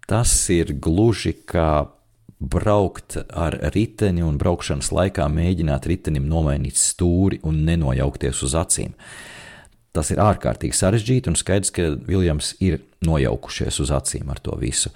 tas ir gluži kā braukt ar riteni un braukšanas laikā mēģināt ritenim nomainīt stūri un nenojaukties uz acīm. Tas ir ārkārtīgi sarežģīti un skaidrs, ka Viljams ir nojaukušies uz acīm ar to visu.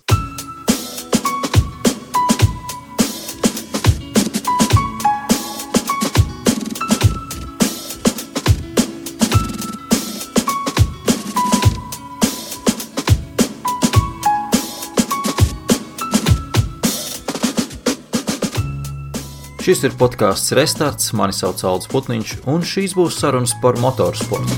Šis ir podcasts Restarts, mani sauc Aldis Putniņš, un šīs būs sarunas par motorsportu.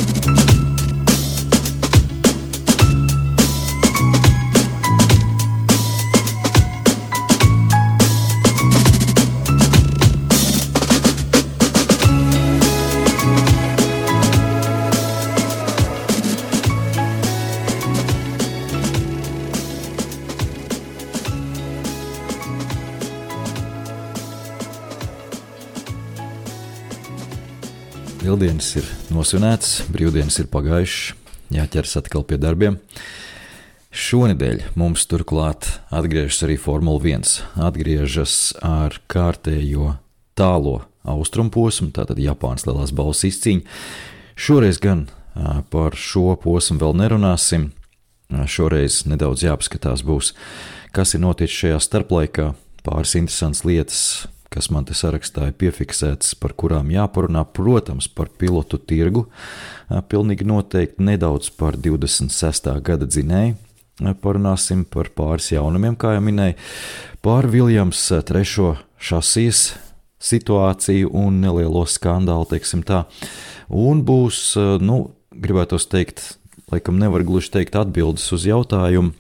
Lieldienas ir nosvinētas, brīvdienas ir pagājušas, jāķers atkal pie darbiem. Šonedēļ mums turklāt atgriežas arī Formula 1, atgriežas ar kārtējo tālo austrumposmu, tātad Japānas lielās balvas izcīņa. Šoreiz gan par šo posmu vēl nerunāsim, šoreiz nedaudz jāpaskatās būs, kas ir noticis šajā starplaikā, pāris interesants lietas, kas man te sarakstā ir piefiksēts, par kurām jāparunā, protams, par pilotu tirgu, pilnīgi noteikti nedaudz par 26. gada dzinēju, parunāsim par pāris jaunumiem, kā jau minēju, par Viljams trešo šasijas situāciju un nelielo skandālu, teiksim tā, un būs, gribētos teikt, laikam nevar gluži teikt atbildes uz jautājumu,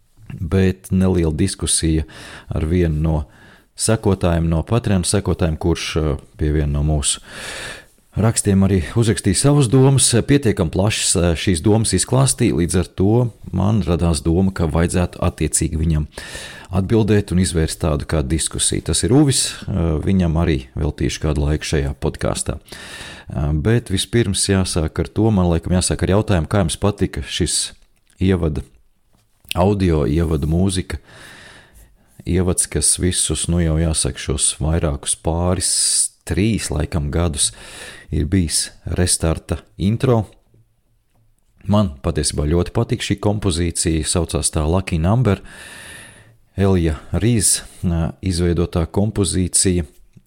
bet neliela diskusija ar vienu no sekotājiem, no Patreon sekotājiem, kurš pie viena no mūsu rakstiem arī uzrakstīja savas domas, pietiekam plašas šīs domas izklāstīja, līdz ar to man radās doma, ka vajadzētu attiecīgi viņam atbildēt un izvērst tādu kā diskusiju. Tas ir Uvis, viņam arī veltīšu kādu laiku šajā podkāstā. Bet vispirms jāsāk ar to, man laikam jāsāk ar jautājumu, kā jums patika šis ievada audio, ievada mūzika, ievads, kas visus, jau jāsaka, šos vairākus pāris, 3 laikam gadus ir bijis Restarta intro. Man patiesībā ļoti patīk šī kompozīcija, saucās tā Lucky Number, Elja Rīz izveidotā kompozīcija,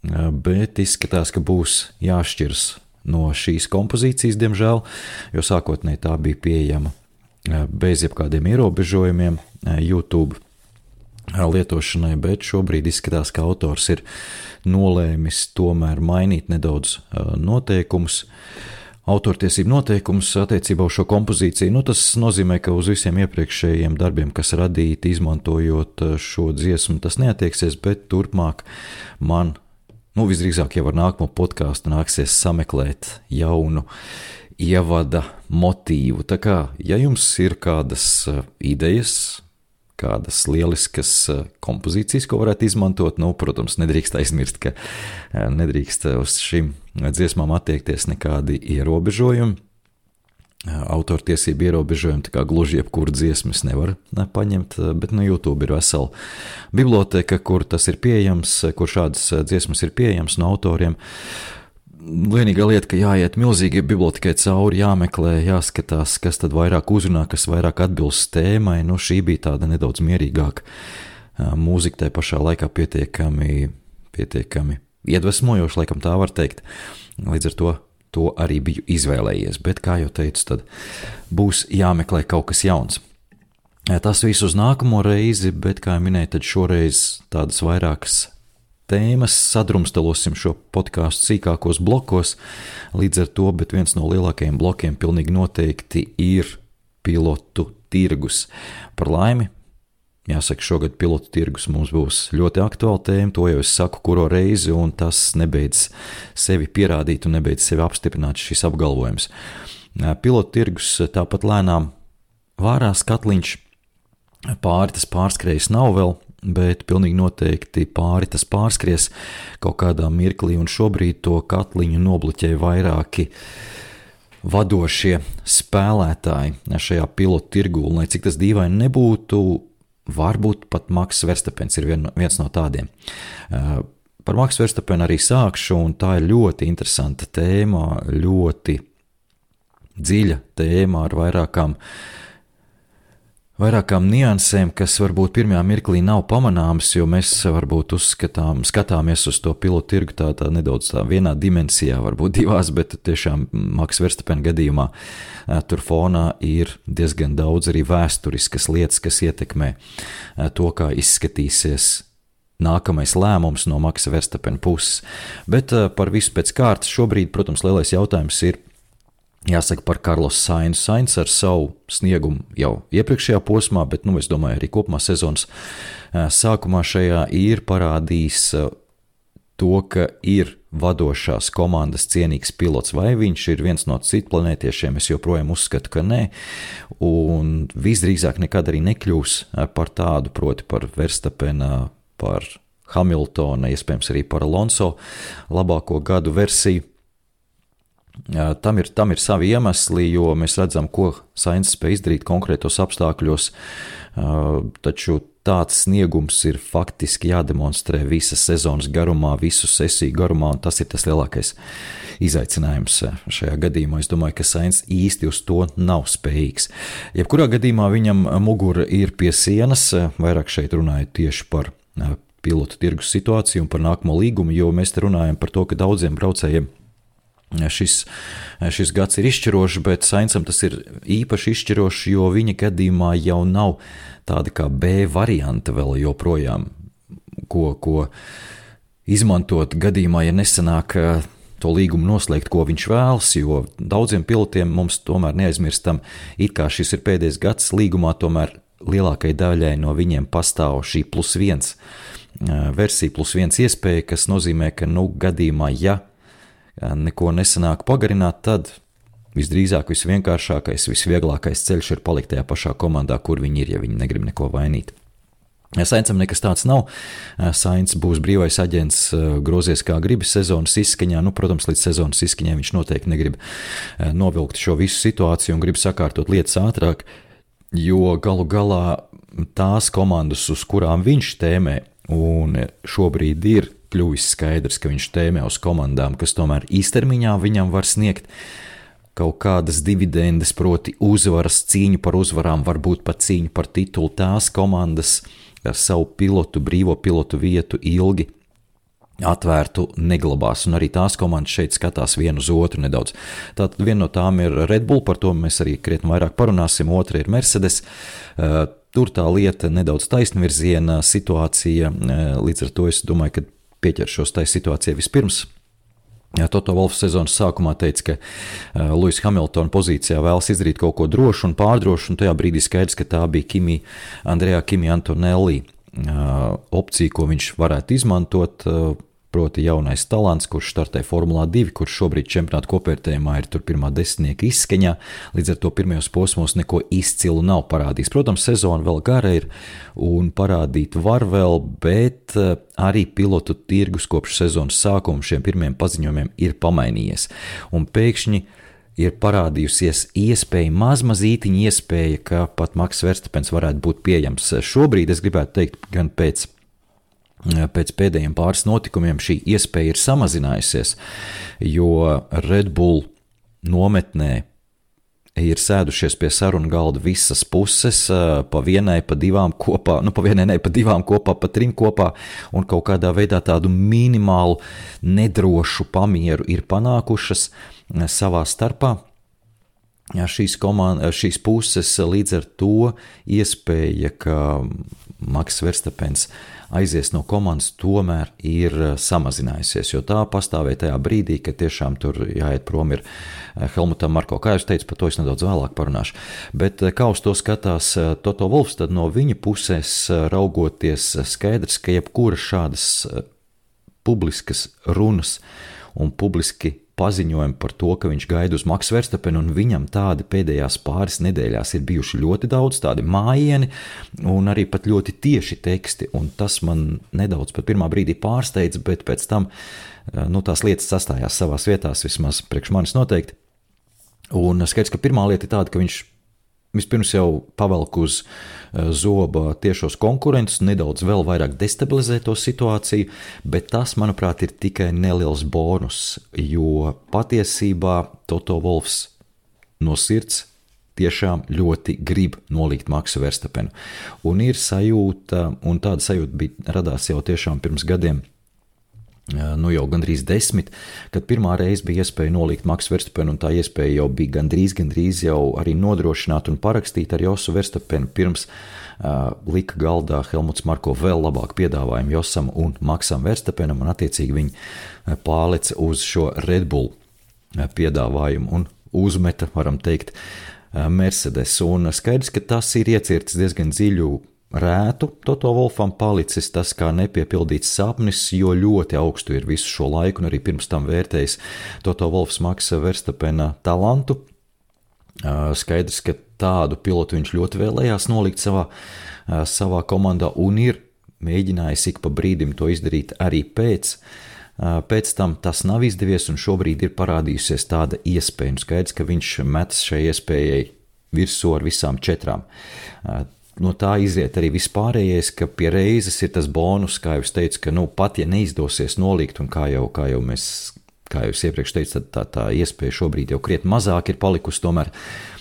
bet izskatās, ka būs jāšķiras no šīs kompozīcijas, diemžēl, jo sākotnēji tā bija pieejama bez jebkādiem ierobežojumiem YouTube lietošanai, bet šobrīd izskatās, ka autors ir nolēmis tomēr mainīt nedaudz noteikumus, autortiesību noteikumus attiecībā uz šo kompozīciju. Tas nozīmē, ka uz visiem iepriekšējiem darbiem, kas radīti izmantojot šo dziesmu, tas neatieksies, bet turpmāk man, visdrīzāk jau ar nākamo podkāstu nāksies sameklēt jaunu ievada motīvu. Tā kā, ja jums ir kādas idejas, kādas lieliskas kompozīcijas, ko varētu izmantot, protams, nedrīkst aizmirst, ka nedrīkst uz šīm dziesmām attiekties nekādi ierobežojumi. Autortiesību ierobežojumi, tā kā gluži jebkuru dziesmas nevar paņemt, bet YouTube ir vesela biblioteka, kur tas ir pieejams, kur šādas dziesmas ir pieejams no autoriem. Vienīgā lieta, ka jāiet milzīgi bibliotekai cauri, jāmeklē, jāskatās, kas tad vairāk uzrunā, kas vairāk atbilst tēmai. Šī bija tāda nedaudz mierīgāka mūzika, tai pašā laikā pietiekami iedvesmojoša, laikam tā var teikt. Līdz ar to arī biju izvēlējies, bet, kā jau teicu, tad būs jāmeklē kaut kas jauns. Tas viss uz nākamo reizi, bet, kā jau minēju, tad šoreiz tādas vairākas tēmas, sadrumstalosim šo podkāstu sīkākos blokos, līdz ar to, bet viens no lielākajiem blokiem pilnīgi noteikti ir pilotu tirgus. Par laimi, jāsaka, šogad pilotu tirgus mums būs ļoti aktuāla tēma, to jau es saku kuro reizi, un tas nebeidz sevi pierādīt un nebeidz sevi apstiprināt šis apgalvojums. Pilotu tirgus tāpat lēnām vārās, katliņš pāri tas pārskrējis nav vēl, bet pilnīgi noteikti pāri tas pārskries kaut kādā mirklī, un šobrīd to katliņu nobloķē vairāki vadošie spēlētāji šajā pilotu tirgu, un lai cik tas dīvaini nebūtu, varbūt pat Maks Verstapens ir viens no tādiem. Par Maksu Verstapenu arī sākšu, un tā ir ļoti interesanta tēma, ļoti dziļa tēma ar vairākām niansēm, kas varbūt pirmajā mirklī nav pamanāmas, jo mēs varbūt skatāmies uz to pilotu tirgu tā nedaudz tā vienā dimensijā, varbūt divās, bet tiešām Maksa Verstapena gadījumā tur fonā ir diezgan daudz arī vēsturiskas lietas, kas ietekmē to, kā izskatīsies nākamais lēmums no Maksa Verstapena puses. Bet par visu pēc kārtas šobrīd, protams, lielais jautājums ir jāsaka par Carlos Sainzu. Sainz ar savu sniegumu jau iepriekšējā posmā, bet es domāju arī kopumā sezonas sākumā šajā ir parādījis to, ka ir vadošās komandas cienīgs pilots, vai viņš ir viens no citplanētiešiem, es joprojām uzskatu, ka nē, un visdrīzāk nekad arī nekļūs par tādu, proti par Verstapena, par Hamiltona, iespējams arī par Alonso labāko gadu versiju. Tam ir savi iemesli, jo mēs redzam, ko Sainz spēj izdarīt konkrētos apstākļos, taču tāds sniegums ir faktiski jādemonstrē visas sezonas garumā, visu sesiju garumā, un tas ir tas lielākais izaicinājums šajā gadījumā. Es domāju, ka Sainz īsti uz to nav spējīgs. Jebkurā gadījumā viņam mugura ir pie sienas, vairāk šeit runāju tieši par pilotu tirgus situāciju un par nākamo līgumu, jo mēs te runājam par to, ka daudziem braucējiem šis gads ir izšķirošs, bet Sainzam tas ir īpaši izšķirošs, jo viņa gadījumā jau nav tāda kā B varianta vēl joprojām, ko izmantot gadījumā, ja nesanāk to līgumu noslēgt, ko viņš vēlas, jo daudziem pilotiem mums tomēr neaizmirstam, it kā šis ir pēdējais gads līgumā, tomēr lielākai daļai no viņiem pastāv šī +1 versija, +1 iespēja, kas nozīmē, ka gadījumā, ja neko nesanāk pagarināt, tad visdrīzāk visvienkāršākais, visvieglākais ceļš ir palikt tajā pašā komandā, kur viņi ir, ja viņi negrib neko vainīt. Sainzam nekas tāds nav. Sainz būs brīvais aģents, grozies kā gribi sezonas izskaņā. Protams, līdz sezonas izskaņai viņš noteikti negrib novilkt šo visu situāciju un grib sakārtot lietas ātrāk, jo galu galā tās komandas, uz kurām viņš tēmē, un šobrīd ir kļuvis skaidrs, ka viņš tēmē uz komandām, kas tomēr īstermiņā viņam var sniegt kaut kādas dividendes, proti uzvaras, cīņu par uzvarām, varbūt pat cīņu par titulu. Tās komandas ar savu pilotu, brīvo pilotu vietu ilgi atvērtu neglabās, un arī tās komandas šeit skatās vienu uz otru nedaudz. Tātad viena no tām ir Red Bull, par to mēs arī krietni vairāk parunāsim, otra ir Mercedes. Tur tā lieta nedaudz taisnvirziena situācija, līdz ar to es domāju, ka pieķeršos tai situācijai vispirms. Toto Wolff sezonas sākumā teica, ka Lewis Hamiltona pozīcijā vēlas izdarīt kaut ko drošu un pārdrošu, un tajā brīdī skaidrs, ka tā bija Andrea Antonelli opcija, ko viņš varētu izmantot, proti jaunais talants, kurš startē Formulā 2, kurš šobrīd čempionāta kopvērtējumā ir tur pirmā desmitnieka izskaņā, līdz ar to pirmajos posmos neko izcilu nav parādījis. Protams, sezona vēl gara ir un parādīt var vēl, bet arī pilotu tirgus kopš sezonas sākuma šiem pirmiem paziņojumiem ir pamainījies. Un pēkšņi ir parādījusies iespēja, mazmazītiņa iespēja, ka pat Maks Verstapens varētu būt pieejams. Šobrīd es gribētu teikt, gan pēc pēdējiem pāris notikumiem šī iespēja ir samazinājusies, jo Red Bull nometnē ir sēdušies pie sarunu galda visas puses, pa vienai, pa divām kopā, pa trim kopā, un kaut kādā veidā tādu minimālu nedrošu pamieru ir panākušas savā starpā. Šīs puses līdz ar to iespēja, ka Maks Verstapens aizies no komandas, tomēr ir samazinājusies, jo tā pastāvēja tajā brīdī, ka tiešām tur jāiet prom ir Helmutam Marko. Kā jūs teicu, par to es nedaudz vēlāk parunāšu. Bet kā uz to skatās Toto Wolffs, tad no viņa pusēs raugoties skaidrs, ka jebkura šādas publiskas runas un publiski paziņojumi par to, ka viņš gaida uz Maksu Verstapenu, un viņam tādi pēdējās pāris nedēļās ir bijuši ļoti daudz, tādi mājieni un arī pat ļoti tieši teksti, un tas man nedaudz pat pirmā brīdī pārsteidz, bet pēc tam tās lietas sastājās savās vietās, vismaz priekš manis noteikti. Un skaidrs, ka pirmā lieta ir tāda, ka viņš vispirms jau pavelk uz zoba tiešos konkurentus, nedaudz vēl vairāk destabilizē to situāciju, bet tas, manuprāt, ir tikai neliels bonus, jo patiesībā Toto Wolffs no sirds tiešām ļoti grib nolikt Maksu Verstapenu. Un ir sajūta, un tāda sajūta radās jau tiešām pirms gadiem, jau gandrīz 10, kad pirmā reize bija iespēja nolikt Maksu Verstapenu, un tā iespēja jau bija gandrīz jau arī nodrošināt un parakstīt ar Josu Verstapenu pirms lika galdā Helmuts Marko vēl labāk piedāvājumu Josam un Maksam Verstapenam, un attiecīgi viņi pārleca uz šo Red Bull piedāvājumu un uzmeta, varam teikt, Mercedes, un skaidrs, ka tas ir iecirtis diezgan dziļu rētu Toto Wolffam, palicis tas kā nepiepildīts sapnis, jo ļoti augstu ir visu šo laiku, un arī pirms tam vērtējis Toto Wolffs Maksa Verstapena talantu. Skaidrs, ka tādu pilotu viņš ļoti vēlējās nolikt savā komandā, un ir mēģinājis ik pa brīdim to izdarīt arī Pēc tam tas nav izdevies, un šobrīd ir parādījusies tāda iespēja. Skaidrs, ka viņš metas šai iespējai virsū ar visām 4. No tā izriet arī vispārējais, ka pie reizes ir tas bonus, kā jau es teicu, ka pat ja neizdosies nolikt, un kā jau es iepriekš teicu, tad tā iespēja šobrīd jau krietni mazāk ir palikusi tomēr,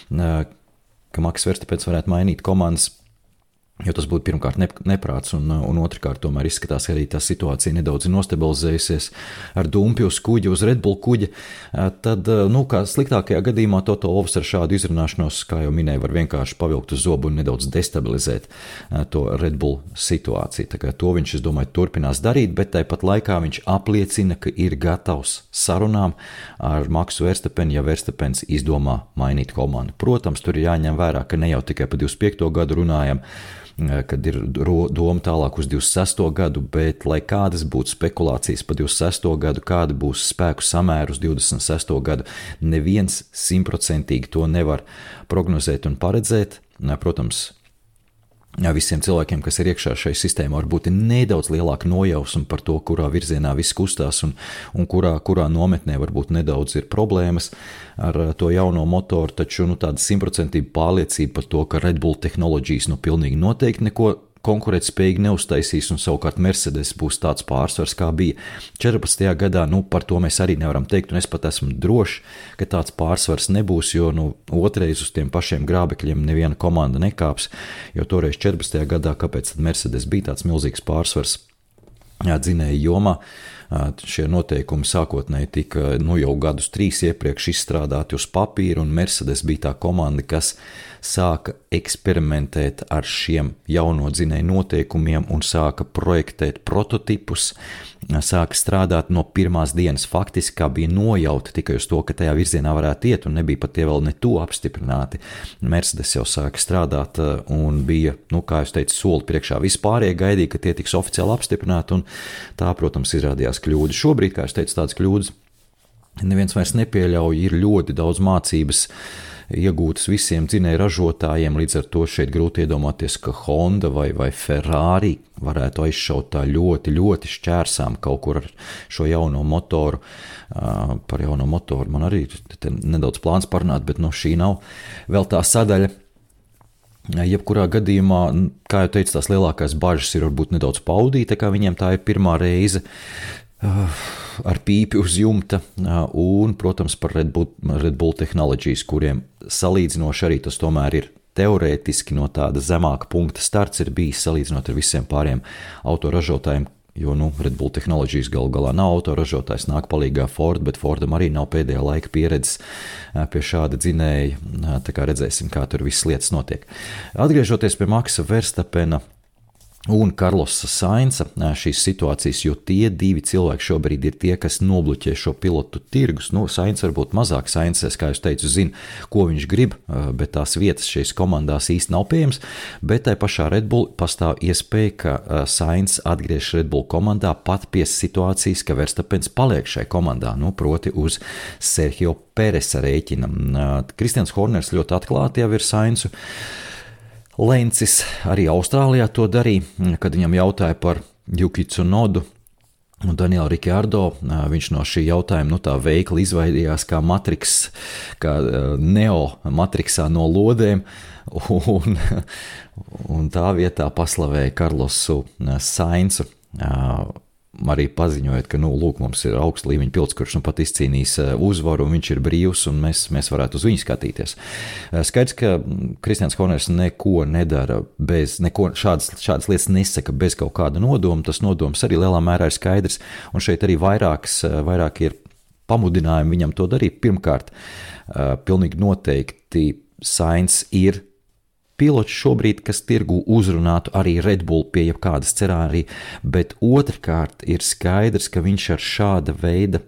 ka Maks Verstapens varētu mainīt komandas, jo tas būtu pirmkārt neprāts, un otrkārt tomēr izskatās, ka arī tā situācija nedaudz ir nostabilizējusies ar dumpi uz kuģa, uz Red Bull kuģa, tad, kā sliktākajā gadījumā Toto Wolffs ar šādu izrunāšanos, kā jau minēju, var vienkārši pavilkt uz zobu un nedaudz destabilizēt to Red Bull situāciju. Tā kā to viņš, es domāju, turpinās darīt, bet tāpat laikā viņš apliecina, ka ir gatavs sarunām ar Maksu Verstapenu, ja Verstapens izdomā mainīt komandu. Protams, tur ir jāņem vērā, ka ne jau tikai pa 25. gadu runājam, kad ir doma tālāk uz 26. gadu, bet lai kādas būtu spekulācijas pa 26. gadu, kāda būs spēku samēra uz 26. gadu, neviens 100% to nevar prognozēt un paredzēt. Protams, visiem cilvēkiem, kas ir iekšā šai sistēmā, varbūt ir nedaudz lielāka nojausma par to, kurā virzienā viss kustās un kurā nometnē varbūt nedaudz ir problēmas ar to jauno motoru, taču tāda 100% pārliecība par to, ka Red Bull tehnoloģijas pilnīgi noteikti neko konkurētspējīgi neuztaisīs, un savukārt Mercedes būs tāds pārsvars, kā bija 14. gadā, par to mēs arī nevaram teikt, un es pat esmu drošs, ka tāds pārsvars nebūs, jo otrais uz tiem pašiem grābekļiem neviena komanda nekāps, jo toreiz 14. gadā, kāpēc tad Mercedes bija tāds milzīgs pārsvars dzinēju jomā. Šie noteikumi sākotnēji tika jau gadus 3 iepriekš izstrādāti uz papīra, un Mercedes bija tā komanda, kas sāka eksperimentēt ar šiem jauno dzinēju noteikumiem un sāka projektēt prototipus, sāka strādāt no pirmās dienas, faktiski kā bija nojauta tikai uz to, ka tajā virzienā varētu iet, un nebija pat tie vēl ne to apstiprināti. Mercedes jau sāka strādāt un bija, kā es teicu, soli priekšā. Vispārējie gaidīja, ka tie tiks oficiāli apstiprināti, un tā, protams, izrādījās kļūda. Šobrīd, kā es teicu, tādas kļūdas neviens vairs nepieļauj, ir ļoti daudz mācības iegūtas visiem dzinēju ražotājiem, līdz ar to šeit grūti iedomāties, ka Honda vai Ferrari varētu aizšaut tā ļoti, ļoti šķērsām kaut kur ar šo jauno motoru. Par jauno motoru man arī nedaudz plāns parunāt, bet šī nav vēl tā sadaļa. Jebkurā gadījumā, kā jau teicu, tās lielākās bažas ir varbūt nedaudz paudīta, kā viņiem tā ir pirmā reize ar pīpi uz jumta, un, protams, par Red Bull tehnoloģijas, kuriem salīdzinoši arī tas tomēr ir teorētiski no tāda zemāka punkta starts ir bijis salīdzinot ar visiem pāriem autoražotājiem, jo, Red Bull tehnoloģijas galu galā nav autoražotājs, nāk palīgā Ford, bet Fordam arī nav pēdējā laika pieredzes pie šāda dzinēja, tā kā redzēsim, kā tur viss lietas notiek. Atgriežoties pie Maksa Verstapena un Karlosa Sainza šīs situācijas, jo tie 2 cilvēki šobrīd ir tie, kas nobluķē šo pilotu tirgus. Sainz varbūt mazāk, Sainz, kā jūs teicu, zina, ko viņš grib, bet tās vietas šīs komandās īsti nav pieejams, bet tai pašā Red Bull pastāv iespēja, ka Sainz atgriež Red Bull komandā pat pie situācijas, ka Verstapens paliek šai komandā, proti uz Sergio Peresa rēķina. Kristians Horners ļoti atklāti jau ir Sainzu lencis, arī Austrālijā to darīja, kad viņam jautāja par Yuki Tsunodu, Un Daniela Ricciardo, viņš no šī jautājuma tā veikli izvairījās kā Matrix, kā Neo Matrixā no lodēm, un tā vietā paslavēja Karlosu Sainzu, arī paziņojot, ka, lūk, mums ir augsta līmeņa pilots, kurš pat izcīnīs uzvaru, un viņš ir brīvs, un mēs varētu uz viņu skatīties. Skaidrs, ka Kristians Horners neko nedara šādas lietas nesaka bez kaut kāda nodoma, tas nodoms arī lielā mērā ir skaidrs, un šeit arī vairāk ir pamudinājumi viņam to darīt. Pirmkārt, pilnīgi noteikti Sainz ir pilots šobrīd, kas tirgu uzrunātu arī Red Bull pie jebkādas scenārija, bet otrkārt ir skaidrs, ka viņš ar šāda veida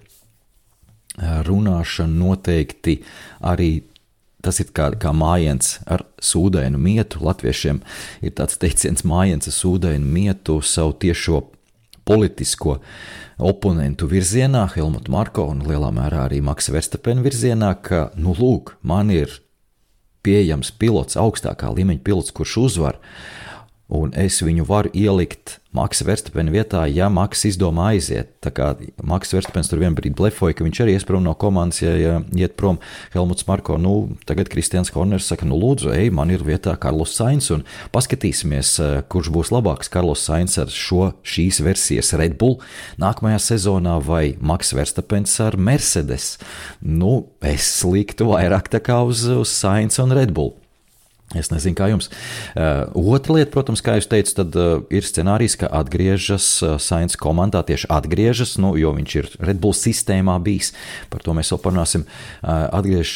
runāšanu noteikti arī, tas ir kā mājiens ar sūdainu mietu, latviešiem ir tāds teiciens mājiens ar sūdainu mietu savu tiešo politisko oponentu virzienā, Helmutu Marko un lielā mērā arī Maksa Verstapena virzienā, ka, lūk, man ir pieejams pilots, augstākā līmeņa pilots, kurš uzvar, un es viņu varu ielikt Maksa Verstapena vietā, ja Maks izdomā aiziet. Tā kā Maks Verstapens tur vienbrīd blefoja, ka viņš arī ies prom no komandas, ja iet prom Helmuts Marko, tagad Kristians Horners saka, lūdzu, man ir vietā Karlos Sainz, un paskatīsimies, kurš būs labāks Karlos Sainz ar šīs versijas Red Bull nākamajā sezonā vai Maks Verstapens ar Mercedes. Es liktu vairāk tā kā uz Sainz un Red Bull. Es nezinu, kā jums. Otra lieta, protams, kā jūs teicu, tad ir scenārijs, ka atgriežas Sainz komandā, tieši atgriežas, jo viņš ir Red Bull sistēmā bijis, par to mēs vēl parunāsim, atgriežas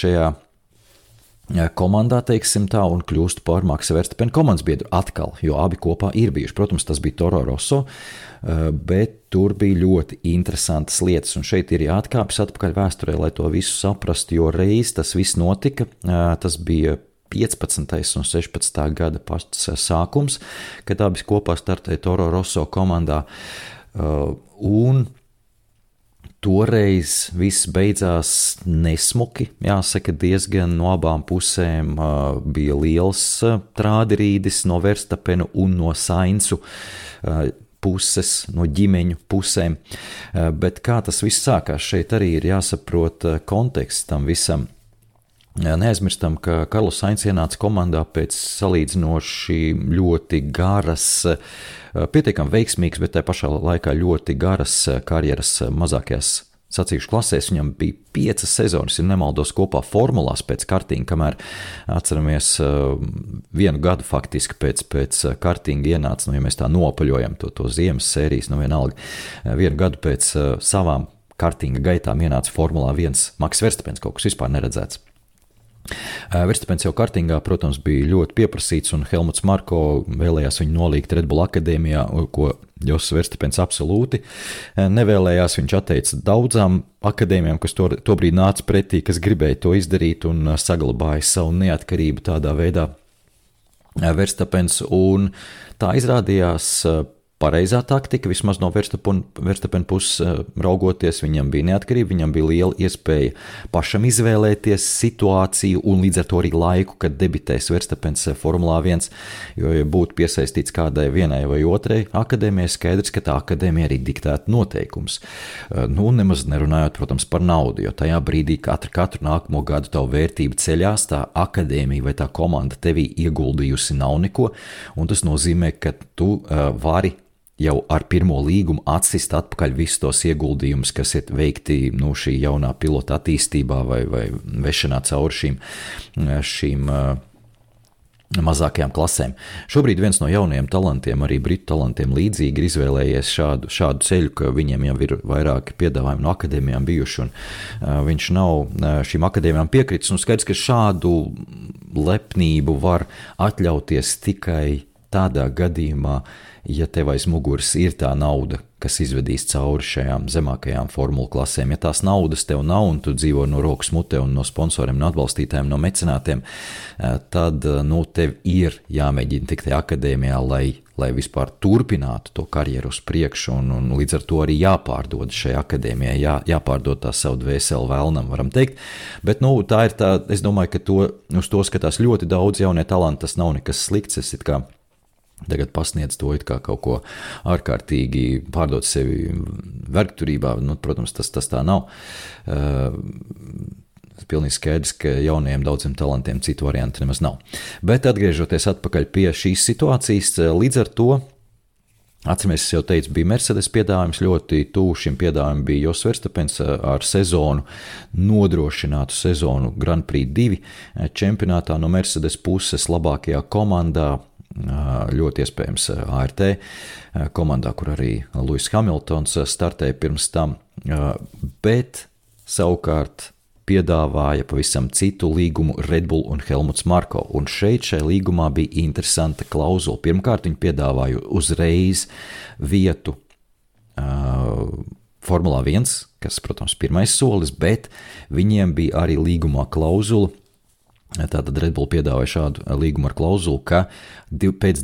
šajā komandā, teiksim tā, un kļūst par Maksa Verstapena komandas biedru atkal, jo abi kopā ir bijuši. Protams, tas bija Toro Rosso, bet tur bija ļoti interesantas lietas, un šeit ir jāatkāpjas atpakaļ vēsturē, lai to visu saprastu, jo reiz tas viss notika, tas bija 15. un 16. gada pats sākums, kad abi kopā startēja Toro Rosso komandā, un toreiz viss beidzās nesmuki, jāsaka, diezgan no abām pusēm bija liels trādirīdis no Verstapenu un no Sainzu puses, no ģimeņu pusēm, bet kā tas viss sākās, šeit arī ir jāsaprot konteksts tam visam. Neaizmirstam, ka Karlos Sainz ienāca komandā pēc salīdzinoši ļoti garas, pietiekami veiksmīgas, bet tā pašā laikā ļoti garas karjeras mazākajās sacīkšu klasēs. Viņam bija 5 sezonas, ja nemaldos, kopā formulās pēc kartinga, kamēr atceramies vienu gadu faktiski pēc kartinga ienāca, ja mēs tā nopaļojam to ziemas sērijas, vienalga, vienu gadu pēc savām kartinga gaitām ienāca Formulā 1 Maks Verstapens, kaut kas vispār neredzēts. Verstapens jau kartingā, protams, bija ļoti pieprasīts, un Helmuts Marko vēlējās viņu nolikt Red Bull akadēmijā, ko Jos Verstapens absolūti nevēlējās. Viņš atteica daudzām akadēmijām, kas tobrīd nāca pretī, kas gribēja to izdarīt un saglabāja savu neatkarību tādā veidā Verstapens, un tā izrādījās pareizā taktika, vismaz no Verstapena puses raugoties, viņam bija neatkarība, viņam bija liela iespēja pašam izvēlēties situāciju un līdz ar to arī laiku, kad debitēs Verstapens Formulā 1, jo, ja būtu piesaistīts kādai vienai vai otrai akadēmijai, skaidrs, ka tā akadēmija arī diktētu noteikums. Nemaz nerunājot, protams, par naudu, jo tajā brīdī katru nākamo gadu tavu vērtību ceļās, tā akadēmija vai tā komanda tevī ieguldījusi nav neko, un tas nozīmē, ka tu vari jau ar pirmo līgumu atsist atpakaļ visus tos ieguldījumus, kas ir veikti šī jaunā pilota attīstībā vai vešanā cauri šīm mazākajām klasēm. Šobrīd viens no jaunajiem talantiem, arī britu talantiem līdzīgi ir izvēlējies šādu ceļu, ka viņiem jau ir vairāki piedāvājumi no akadēmijām bijuši, un viņš nav šīm akadēmijām piekritis, un skaidrs, ka šādu lepnību var atļauties tikai tādā gadījumā, ja tev aiz muguras ir tā nauda, kas izvedīs cauri šajām zemākajām formulu klasēm. Ja tās naudas tev nav un tu dzīvo no rokas mutē un no sponsoriem, no atbalstītājiem, no mecenātiem, tad tev ir jāmēģina tikt tajā akadēmijā, lai vispār turpinātu to karjeru uz priekšu, un līdz ar to arī jāpārdod šajā akadēmijā, jāpārdod tā savu dvēseli vēlnam, varam teikt. Bet tā ir tā, es domāju, ka uz to skatās ļoti daudz jaunie talanti, tas nav nekas slikts, es it kā tagad pasniedz to it kā kaut ko ārkārtīgi, pārdot sevi vergturībā. Protams, tas tā nav. Pilnīgi skaidrs, ka jaunajiem daudziem talantiem citu variantu nemaz nav. Bet atgriežoties atpakaļ pie šīs situācijas, līdz ar to, atceramies, es jau teicu, bija Mercedes piedāvājums, ļoti tuvu šim piedāvājumam bija Jos Verstapens ar sezonu, nodrošinātu sezonu Grand Prix 2 čempionātā no Mercedes puses labākajā komandā, ļoti iespējams ART komandā, kur arī Lewis Hamiltons startēja pirms tam, bet savukārt piedāvāja pavisam citu līgumu Red Bull un Helmuts Marko, un šai līgumā bija interesanta klauzula. Pirmkārt, viņi piedāvāja uzreiz vietu Formulā 1, kas, protams, pirmais solis, bet viņiem bija arī līgumā klauzula. Tātad Red Bull piedāvāja šādu līgumu ar klauzulu, ka pēc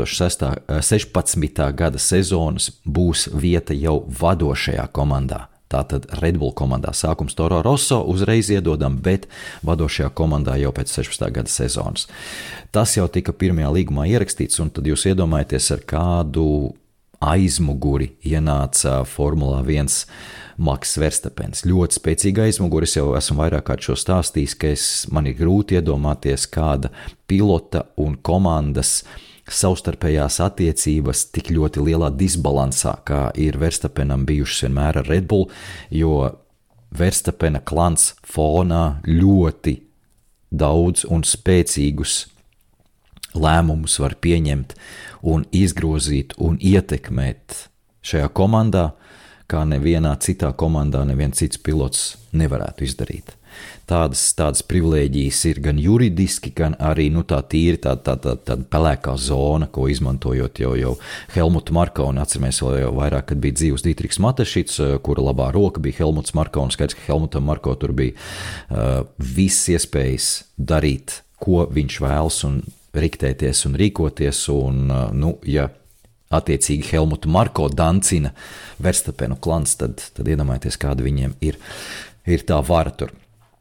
2016. gada sezonas būs vieta jau vadošajā komandā. Tātad Red Bull komandā sākums Toro Rosso uzreiz iedodam, bet vadošajā komandā jau pēc 16. gada sezonas. Tas jau tika pirmajā līgumā ierakstīts, un tad jūs iedomājaties, ar kādu aizmuguri ienāca Formulā 1 Maks Verstapens. Ļoti spēcīga aizmuguri, es jau esmu vairāk kārt šo stāstījis, ka man ir grūti iedomāties kāda pilota un komandas savstarpējās attiecības tik ļoti lielā disbalansā, kā ir Verstapenam bijušas vienmēr ar Red Bull, jo Verstapena klans fonā ļoti daudz un spēcīgus lēmumus var pieņemt un izgrozīt un ietekmēt šajā komandā, kā nevienā citā komandā neviens cits pilots nevarētu izdarīt. Tādas privilēģijas ir gan juridiski, gan arī tā tīri tāda pelēkā zona, ko izmantojot jau Helmutu Marko, un atceramies vēl jau vairāk, kad bija dzīvs Dietrichs Matešits, kura labā roka bija Helmuts Marko, un skaidrs, ka Helmutam Marko tur bija viss iespējas darīt, ko viņš vēlas, un riktēties un rīkoties, un, ja attiecīgi Helmutu Marko dancina Verstapenu klans, tad iedomājieties, kāda viņiem ir tā vara tur.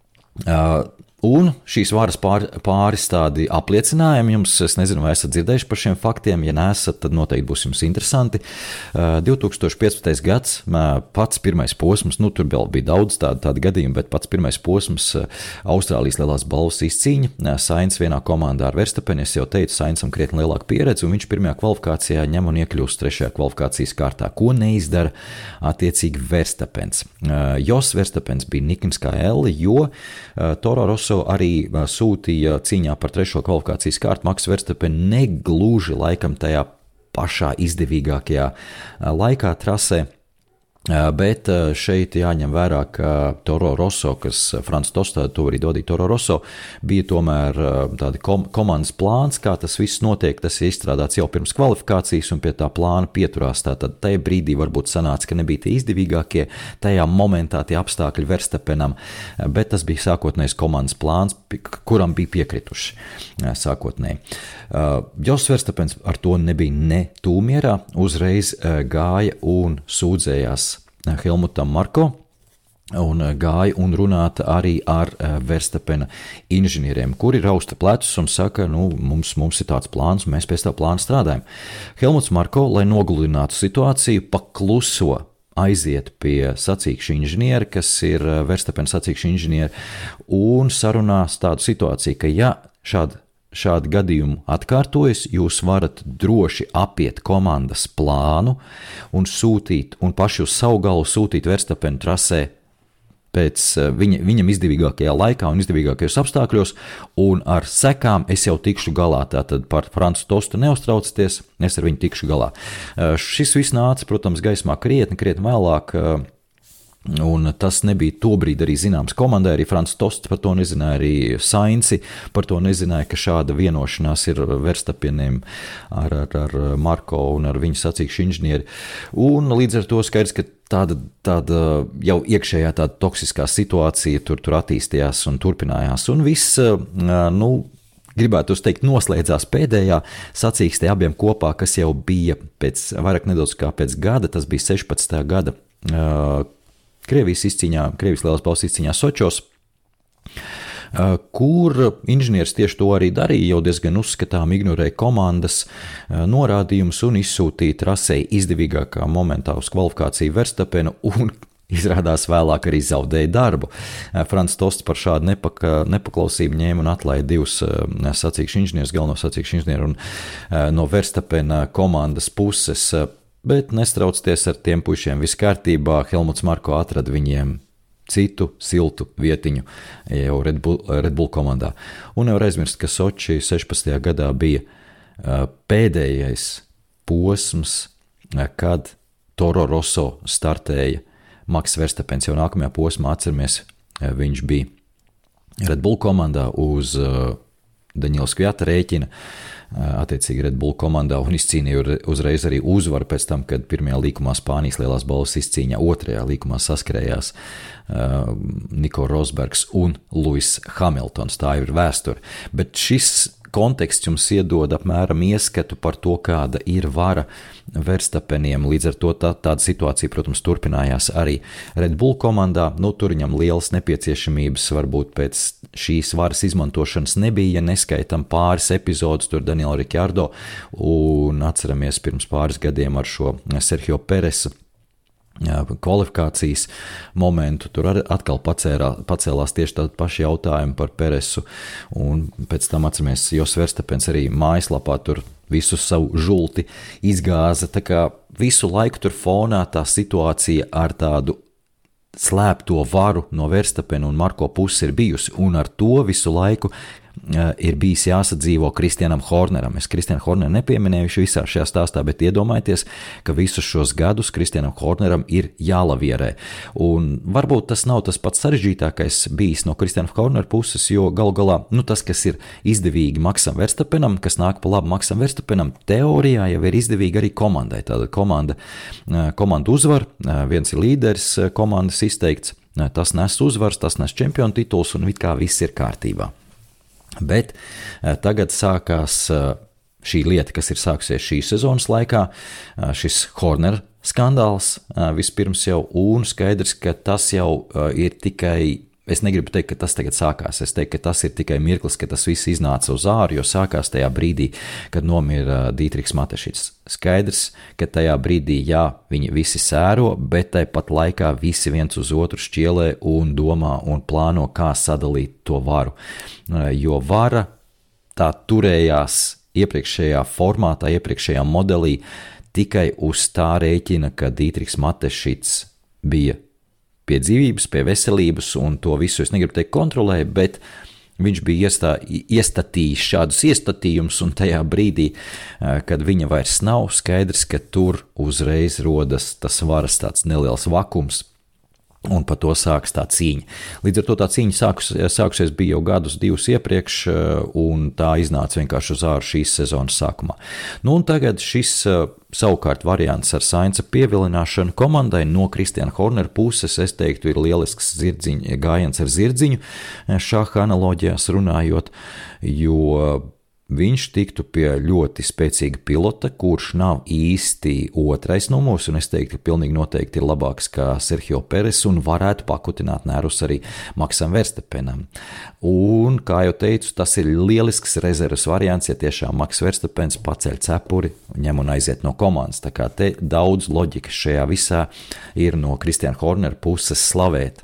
Un šīs varas pāris tādi apliecinājumi jums, es nezinu, vai esat dzirdējuši par šiem faktiem, ja neesat, tad noteikti būs jums interesanti. 2015. gads, pats pirmais posms, tur vēl bija daudz tādu gadījumu, bet pats pirmais posms Austrālijas lielās balvas izcīņa, Sainz vienā komandā ar Verstapeni, es jau teicu, Sainzam krietni lielāka pieredze, un viņš pirmajā kvalifikācijā ņem un iekļūst trešajā kvalifikācijas kārtā, ko neizdara attiecīgi Verstapens. Jos Verstapens bija nikns kā elli, jo Toro Rosso arī sūtīja cīņā par trešo kvalifikācijas kārtu Maks Verstapen negluži laikam tajā pašā izdevīgākajā laikā trasē, bet šeit jāņem vērā, ka Toro Rosso, kas Frans Tostā to arī dodīja Toro Rosso, bija tomēr tādi komandas plāns, kā tas viss notiek, tas ir izstrādāts jau pirms kvalifikācijas un pie tā plāna pieturās, tātad tajā brīdī varbūt sanāca, ka nebija tie izdevīgākie, tajā momentā tie apstākļi Verstapenam, bet tas bija sākotnējs komandas plāns, kuram bija piekrituši sākotnēji. Jos Verstapens ar to nebija ne tūmierā, uzreiz gāja un sūdzējās Helmutam Marko un gāja un runāta arī ar Verstapena inženieriem, kuri rausta plecus un saka, mums ir tāds plāns, mēs pēc tā plāna strādājam. Helmuts Marko, lai nogludinātu situāciju, pakluso aiziet pie sacīkšu inženiera, kas ir Verstapena sacīkšu inženieri, un sarunās tādu situāciju, ka ja šādi gadījumi atkārtojas, jūs varat droši apiet komandas plānu un sūtīt, un paši uz savu galvu sūtīt Verstapenu trasē pēc viņam izdevīgākajā laikā un izdevīgākajos apstākļos, un ar sekām es jau tikšu galā. Tātad par Francu Tostu neuztraucieties, es ar viņu tikšu galā. Šis viss nāca, protams, gaismā krietni vēlāk, un tas nebija tobrīd arī zināms komandai, arī Frans Tosts par to nezināja, arī Sainzi par to nezināja, ka šāda vienošanās ir Verstapeniem ar Marko un ar viņu sacīkšu inženieri. Un līdz ar to skaidrs, ka tāda jau iekšējā tāda toksiskā situācija tur attīstījās un turpinājās, un viss, gribētu teikt, noslēdzās pēdējā sacīkstē abiem kopā, kas jau bija pēc vairāk nedaudz kā pēc gada, tas bija 16. gada Krievijas lielās balvas izcīņā Sočos. kur inženieris tieši to arī darīja, jau diezgan uzskatām ignorēja komandas norādījumus un izsūtīja trasei izdevīgākā momentā uz kvalifikāciju Verstapenu un izrādās vēlāk arī zaudēja darbu. Frants Tosts par šādu nepaklausību ņēma un atlaida divus sacīkšu inženierus, galveno sacīkšu inženieru un no Verstapena komandas puses, bet nestraucties ar tiem pušiem viss kārtībā, Helmuts Marko atrada viņiem citu siltu vietiņu jau Red Bull komandā. Un nevar aizmirst, ka Soči 16. gadā bija pēdējais posms, kad Toro Rosso startēja Maks Verstapens. Jau nākamajā posmā, atceramies, viņš bija Red Bull komandā uz Daņils Kvjata rēķina, attiecīgi Red Bull komandā, un izcīnīja uzreiz arī uzvaru pēc tam, kad pirmajā līkumā Spānijas lielās balvas izcīņā, otrajā līkumā saskarējās Nico Rosbergs un Lewis Hamiltons. Tā ir vēsture. Bet šis konteksts jums iedod apmēram ieskatu par to, kāda ir vara Verstapeniem. Līdz ar to tāda situācija, protams, turpinājās arī Red Bull komandā. Tur viņam lielas nepieciešamības varbūt pēc šīs varas izmantošanas nebija, ja neskaitam pāris epizodus, tur Daniela Ricciardo, un atceramies pirms pāris gadiem ar šo Sergio Peresu kvalifikācijas momentu. Tur atkal pacēlās tieši tādi paši jautājumi par Peresu, un pēc tam atceramies, Jos Verstapens arī mājaslapā tur visu savu žulti izgāza, tā kā visu laiku tur fonā tā situācija ar tādu slēpto varu no Verstapena un Marko puses ir bijusi, un ar to visu laiku ir bijis jāsadzīvo Kristianam Horneram. Es Kristianu Horneru nepieminējuši visā šajā stāstā, bet iedomājieties, ka visus šos gadus Kristianam Horneram ir jālavierē. Un varbūt tas nav tas pats sarežģītākais bijis no Kristiana Hornera puses, jo galu galā, tas, kas ir izdevīgi Maksam Verstapenam, kas nāk pa labu Maksam Verstapenam, teorijā jau ir izdevīgi arī komandai. Tātad komanda uzvar, viens ir līderis komandas izteikts, tas nes uzvars, tas nes čempionu tituls un it kā viss ir kārtībā. Bet tagad sākās šī lieta, kas ir sākusies šīs sezonas laikā, šis Horner skandāls vispirms jau, un skaidrs, ka tas jau ir tikai, es negribu teikt, ka tas tagad sākās, es teiktu, ka tas ir tikai mirklis, ka tas viss iznāca uz āru, jo sākās tajā brīdī, kad nomira Dītriks Matešits. Skaidrs, ka tajā brīdī, jā, viņi visi sēro, bet tāpat laikā visi viens uz otru šķielē un domā un plāno, kā sadalīt to varu. Jo vara tā turējās iepriekšējā formātā, iepriekšējā modelī tikai uz tā rēķina, ka Dītriks Matešits bija pie dzīvības, pie veselības, un to visu es negribu teikt kontrolēja, bet viņš bija iestatījis šādus iestatījumus, un tajā brīdī, kad viņa vairs nav, skaidrs, ka tur uzreiz rodas tas varas tāds neliels vakums, un par to sāks tā cīņa. Līdz ar to tā cīņa sākusies bija jau gadus divus iepriekš, un tā iznāca vienkārši uz āru šīs sezonas sākumā. Un tagad šis savukārt variants ar Sainza pievilināšanu komandai no Kristiana Hornera puses, es teiktu, ir lielisks gājiens ar zirdziņu, šāha analoģijās runājot, jo viņš tiktu pie ļoti spēcīga pilota, kurš nav īsti otrais numurs, un es teiktu, ka pilnīgi noteikti ir labāks kā Sergio Peres un varētu pakutināt nervus arī Maksam Verstapenam. Un, kā jau teicu, tas ir lielisks rezerves variants, ja tiešām Maks Verstapens paceļ cepuri, ņem un aiziet no komandas. Tā kā te daudz loģikas šajā visā ir no Kristiana Hornera puses slavēt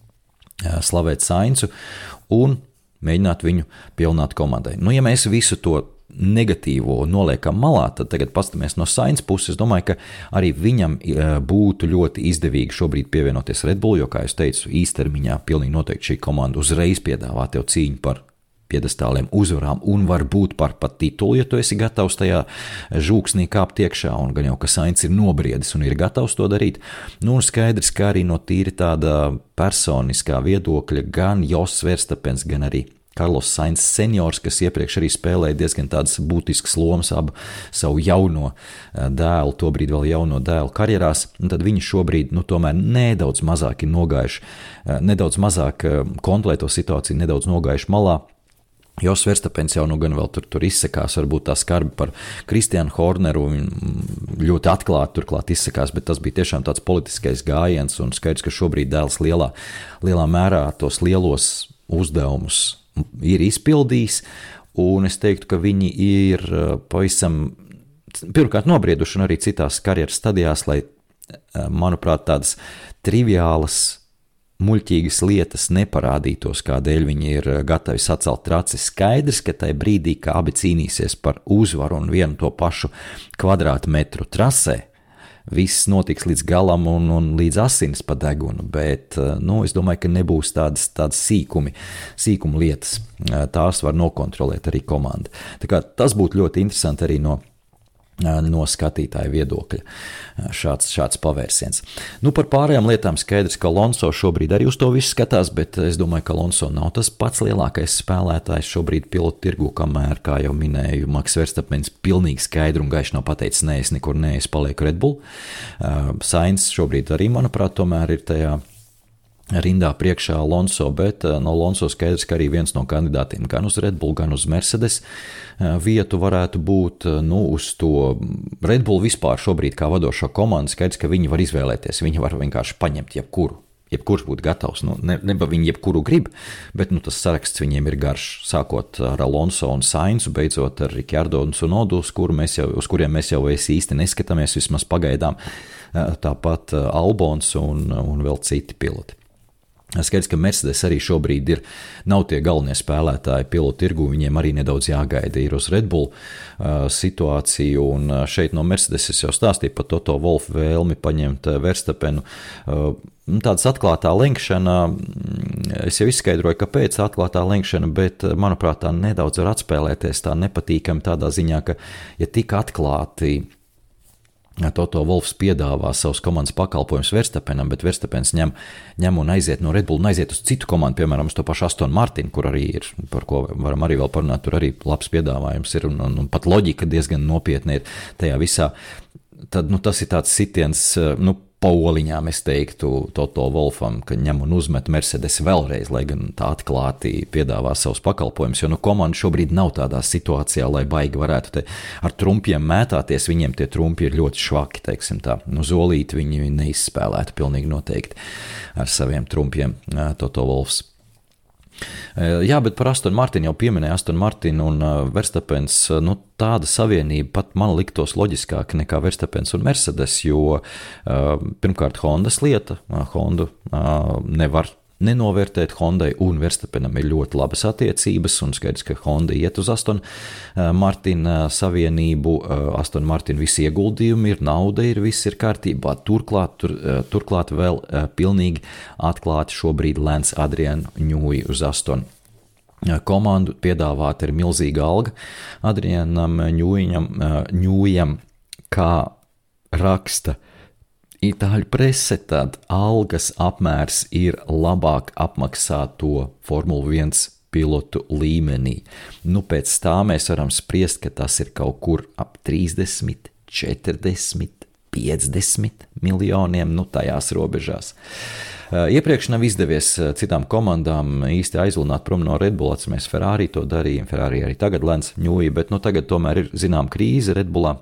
Sainzu un mēģināt viņu pievilināt komandai. Ja mēs visu to negatīvo noliekam malā, tad tagad pastamies no Sainz puses. Es domāju, ka arī viņam būtu ļoti izdevīgi šobrīd pievienoties Red Bull, jo, kā es teicu, īstermiņā pilnīgi noteikti šī komanda uzreiz piedāvā tev cīņu par piedestāliem uzvarām un varbūt par pat titulu, ja tu esi gatavs tajā žūksnī kāpt iekšā, un gan jau, ka Sainz ir nobriedis un ir gatavs to darīt. Un skaidrs, ka arī no tīri tāda personiskā viedokļa gan Jos Verstapens, gan arī Carlos Sainz seniors, kas iepriekš arī spēlēja diezgan tādas būtiskas lomas abu savu jauno dēlu, tobrīd vēl jauno dēlu karjerās, un tad viņi šobrīd, tomēr nedaudz mazāk ir nogājuši, nedaudz mazāk kontrolē to situāciju, nedaudz nogājuši malā. Jos Verstapens jau gan vēl tur izsakās, varbūt tā skarbi par Kristianu Horneru, ļoti atklāti turklāt izsakās, bet tas bija tiešām tāds politiskais gājiens, un skaidrs, ka šobrīd dēls lielā mērā tos lielos uzdevumus ir izpildījis, un es teiktu, ka viņi ir pavisam pirmkārt nobrieduši un arī citās karjeras stadijās, lai, manuprāt, tādas triviālas, muļķīgas lietas neparādītos, kādēļ viņi ir gatavi sacelt tracis. Skaidrs, ka tajā brīdī, ka abi cīnīsies par uzvaru un vienu to pašu kvadrātmetru trasē, viss notiks līdz galam un līdz asins pa degunu, bet es domāju, ka nebūs tādas sīkuma lietas. Tās var nokontrolēt arī komanda. Tā kā tas būtu ļoti interesanti arī no skatītāja viedokļa šāds pavērsiens. Par pārējām lietām skaidrs, ka Alonso šobrīd arī uz to visu skatās, bet es domāju, ka Alonso nav tas pats lielākais spēlētājs šobrīd pilotu tirgu, kamēr, kā jau minēju, Maks Verstapens pilnīgi skaidru un gaiši nav pateicis, nē, es nekur neesmu, palieku Red Bull. Sainz šobrīd arī, manuprāt, tomēr ir tajā rindā priekšā Alonso, bet no Alonso skaidrs, ka arī viens no kandidātiem gan uz Red Bull, gan uz Mercedes vietu varētu būt, uz to Red Bull vispār šobrīd kā vadošo komandu, skaidrs, ka viņi var izvēlēties, viņi var vienkārši paņemt jebkurš būtu gatavs, neba viņi jebkuru grib, bet tas saraksts viņiem ir garš, sākot ar Alonso un Sainzu, beidzot ar Ricciardo un Tsunodu, uz kuriem mēs jau īsti neskatāmies, vismaz pagaidām, tāpat Albons un vēl citi piloti. Skaidrs, ka Mercedes arī šobrīd nav tie galvenie spēlētāji pilotu tirgu, viņiem arī nedaudz jāgaida ir uz Red Bull situāciju, un šeit no Mercedes es jau stāstīju par Toto Wolfu vēlmi paņemt Verstapenu. Tādas atklātā lenkšana, es jau izskaidroju, kāpēc atklātā lenkšana, bet, manuprāt, tā nedaudz var atspēlēties tā nepatīkami tādā ziņā, ka, ja tik atklāti Toto Wolfs piedāvā savus komandas pakalpojumus Verstapenam, bet Verstapens ņem un aiziet no Red Bull un aiziet uz citu komandu, piemēram, uz to pašu Aston Martin, kur arī ir, par ko varam arī vēl parunāt, tur arī labs piedāvājums ir un pat loģika diezgan nopietni ir tajā visā. Tad, tas ir tāds sitiens, pa oliņām es teiktu Toto Wolfam, ka ņem un uzmet Mercedes vēlreiz, lai gan tā atklāti piedāvā savus pakalpojumus, jo komanda šobrīd nav tādā situācijā, lai baigi varētu ar trumpiem mētāties, viņiem tie trumpi ir ļoti švaki, teiksim tā. Zolīti viņi neizspēlētu pilnīgi noteikti ar saviem trumpiem Toto Wolfs. Jā, bet par Aston Martinu jau pieminēja Aston Martinu un Verstapens, tāda savienība pat man liktos loģiskāk nekā Verstapens un Mercedes, jo pirmkārt Hondas lieta, Hondu nevar nenovērtēt, Hondai un Verstapenam ir ļoti labas attiecības, un skaidrs, ka Honda iet uz Aston Martin savienību, Aston Martin visi ieguldījumi ir, nauda ir, viss ir kārtībā, turklāt vēl pilnīgi atklāti šobrīd Lance Adrian Newey uz Aston komandu piedāvāt ir milzīga alga Adrianam Neweyam, kā raksta Itāļu prese, tad algas apmērs ir labāk apmaksāto Formula 1 pilotu līmenī. Pēc tā mēs varam spriest, ka tas ir kaut kur ap 30, 40, 50 miljoniem, tajās robežās. Iepriekš nav izdevies citām komandām īsti aizlināt prom no Red Bull, atceramies Ferrari to darīja, Ferrari arī tagad Lance Newey, bet tagad tomēr ir zinām krīze Red Bullā.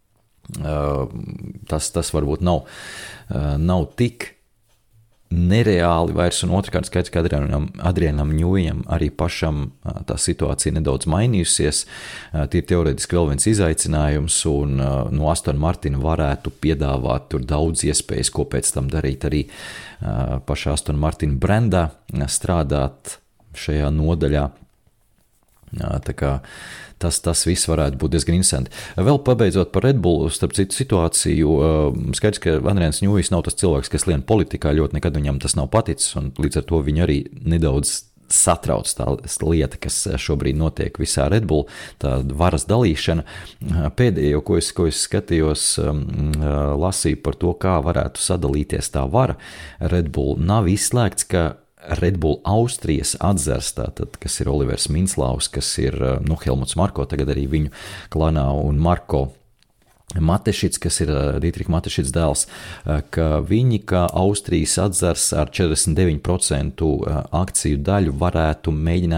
Tas varbūt nav tik nereāli vairs, un otrkārt skaidrs, ka Adrianam Neweyam arī pašam tā situācija nedaudz mainījusies, tīri teorētiski vēl viens izaicinājums, un no Aston Martina varētu piedāvāt tur daudz iespējas, ko pēc tam darīt arī pašā Aston Martina brandā, strādāt šajā nodaļā. Tā kā tas viss varētu būt diezgan interesanti. Vēl pabeidzot par Red Bull, starp citu situāciju, skaidrs, ka Adrians Newey nav tas cilvēks, kas lien politikā, ļoti nekad viņam tas nav paticis, un līdz ar to viņu arī nedaudz satrauc tā lieta, kas šobrīd notiek visā Red Bull, tā varas dalīšana. Pēdējo, ko es skatījos, lasīju par to, kā varētu sadalīties tā vara Red Bull, nav izslēgts, ka Red Bull Austrijas atzars, tātad, kas ir Olivers Minslaus, kas ir Helmuts Marko, tagad arī viņu klanā, un Marko Matešits, kas ir Dietrika Matešits dēls, ka viņi, kā Austrijas atzars ar 49% akciju daļu varētu mēģināt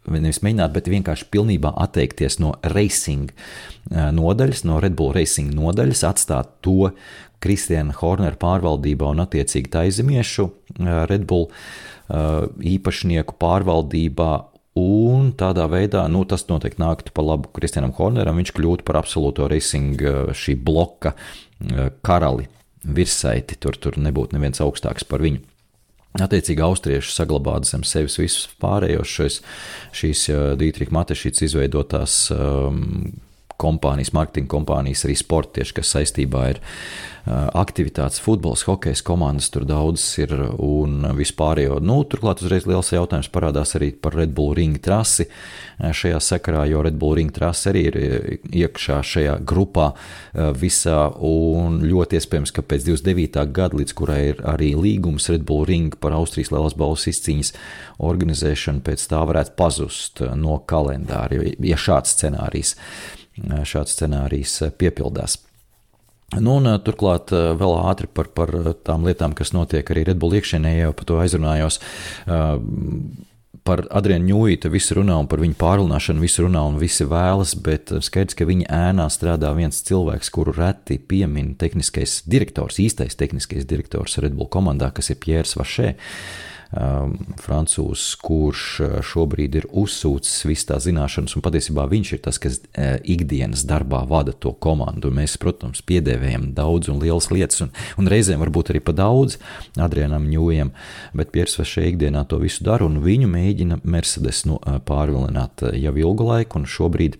nevis mēģināt, bet vienkārši pilnībā atteikties no racing nodaļas, no Red Bull Racing nodaļas, atstāt to Kristiāna Hornera pārvaldībā un attiecīgi taizemiešu Red Bull īpašnieku pārvaldībā, un tādā veidā, tas noteikti nāktu pa labu Kristiānam Horneram, viņš kļūtu par absolūto racing šī bloka karali virssaiti, tur nebūtu neviens augstāks par viņu. Attiecīgi austrieši saglabātu zem sevis visus pārējos šīs Dietrika Mateschitsa izveidotās kompānijas, marketinga kompānijas, arī sportieši, kas saistībā ir aktivitātes, futbols, hokejs komandas, tur daudzas ir un vispārējo. Turklāt uzreiz liels jautājums parādās arī par Red Bull ringa trasi šajā sakarā, jo Red Bull ringa trasi arī ir iekšā šajā grupā visā, un ļoti iespējams, ka pēc 29. gada, līdz kurai ir arī līgums Red Bull ringa par Austrijas lielās balvas izcīņas organizēšanu, pēc tā varētu pazust no kalendāra, ja šāds scenārijs piepildās. Turklāt vēl ātri par tām lietām, kas notiek arī Red Bull iekšienē, jau par to aizrunājos. Par Adrianu Ņūji te visi runā un par viņu pārlunāšanu visi runā un visi vēlas, bet skaidrs, ka viņa ēnā strādā viens cilvēks, kuru reti piemin tehniskais direktors, īstais tehniskais direktors Red Bull komandā, kas ir Pierre Vacher. Francūzs, kurš šobrīd ir uzsūcis visu tā zināšanas, un patiesībā viņš ir tas, kas ikdienas darbā vada to komandu. Mēs, protams, piedēvējam daudz un lielas lietas, un reizēm varbūt arī pa daudz Adrianam Ņūjam, bet Pierre Vacher ikdienā to visu dara, un viņu mēģina Mercedes pārvilināt jau ilgu laiku, un šobrīd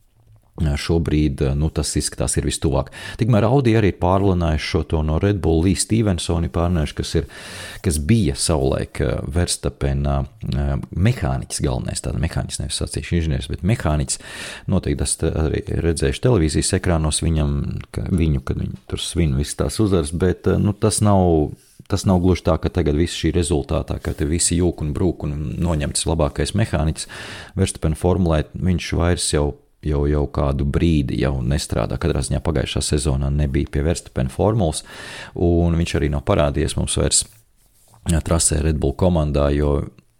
tas izskatās ir vistuvāk. Tikmēr Audi arī ir pārlunājuši šo to no Red Bull, Lee Stevensoni pārlunājuši, kas bija savulaik Verstappena mehāniķis galvenais, tāda mehāniķis, nevis sacīšu inženieris, bet mehāniķis. Noteikti tas arī redzējuši televīzijas ekrānos kad viņi tur svin visas tās uzvaras, bet tas nav gluži tā, ka tagad viss šī rezultātā, ka te visi jūk un brūk un noņemts labākais mehāniķis Verstappena formulē, viņš vairs jau kādu brīdi jau nestrādā. Katrā ziņā pagājušā sezonā nebija pie Verstappena formulas, un viņš arī nav parādījies mums vairs trasē Red Bull komandā, jo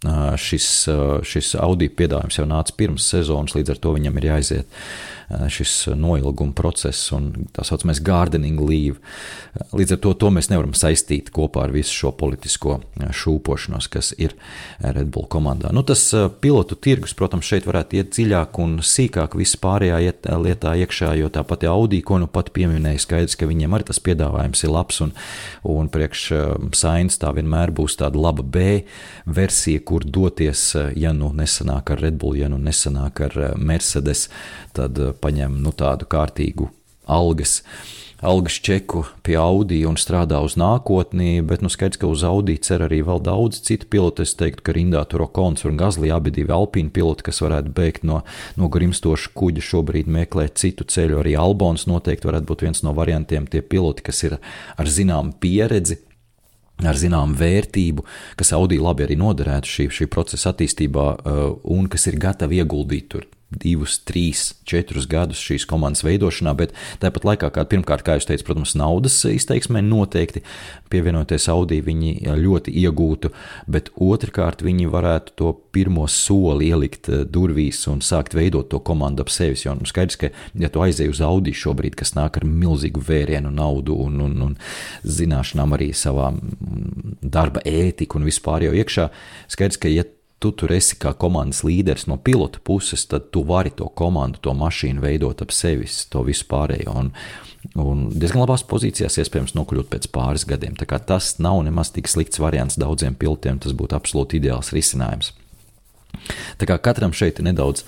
šis Audi piedāvājums jau nāca pirms sezonas, līdz ar to viņam ir jāiziet šis noilguma process un tā saucamais gardening leave. Līdz ar to mēs nevaram saistīt kopā ar visu šo politisko šūpošanos, kas ir Red Bull komandā. Tas pilotu tirgus, protams, šeit varētu iet dziļāk un sīkāk viss pārējā lietā iekšā, jo tāpat Audi, ko pat pieminēja, skaidrs, ka viņiem arī tas piedāvājums ir labs un priekš Sainz tā vienmēr būs tāda laba B versija, kur doties, ja nesanāk ar Red Bull, ja nesanāk ar Mercedes, tad paņem tādu kārtīgu algas čeku pie Audi un strādā uz nākotni, bet skaidrs, ka uz Audi cer arī vēl daudz citu pilotu. Es teiktu, ka rindā tur Okons un Gasly, abi divi Alpīni piloti, kas varētu beigt no grimstoša kuģa, šobrīd meklēt citu ceļu. Arī Albons noteikti varētu būt viens no variantiem, tie piloti, kas ir ar zināmu pieredzi, ar zināmu vērtību, kas Audi labi arī noderētu šī procesa attīstībā un kas ir gatavi ieguldīt tur 2, 3, 4 gadus šīs komandas veidošanā, bet tāpat laikā, pirmkārt, kā jūs teicat, protams, naudas izteiksmē noteikti pievienoties Audi viņi ļoti iegūtu, bet otrkārt viņi varētu to pirmo soli ielikt durvīs un sākt veidot to komandu ap sevis, jo skaidrs, ka ja tu aizēji uz Audi šobrīd, kas nāk ar milzīgu vērienu naudu un zināšanām arī savām darba ētiku un vispār jau iekšā, skaidrs, ka ja tu tur esi kā komandas līderis no pilota puses, tad tu vari to komandu, to mašīnu veidot ap sevis, to visu pārējo, un diezgan labās pozīcijās iespējams nokļūt pēc pāris gadiem. Tā kā tas nav nemaz tik slikts variants daudziem pilotiem, tas būtu absolūti ideāls risinājums. Tā kā katram šeit ir nedaudz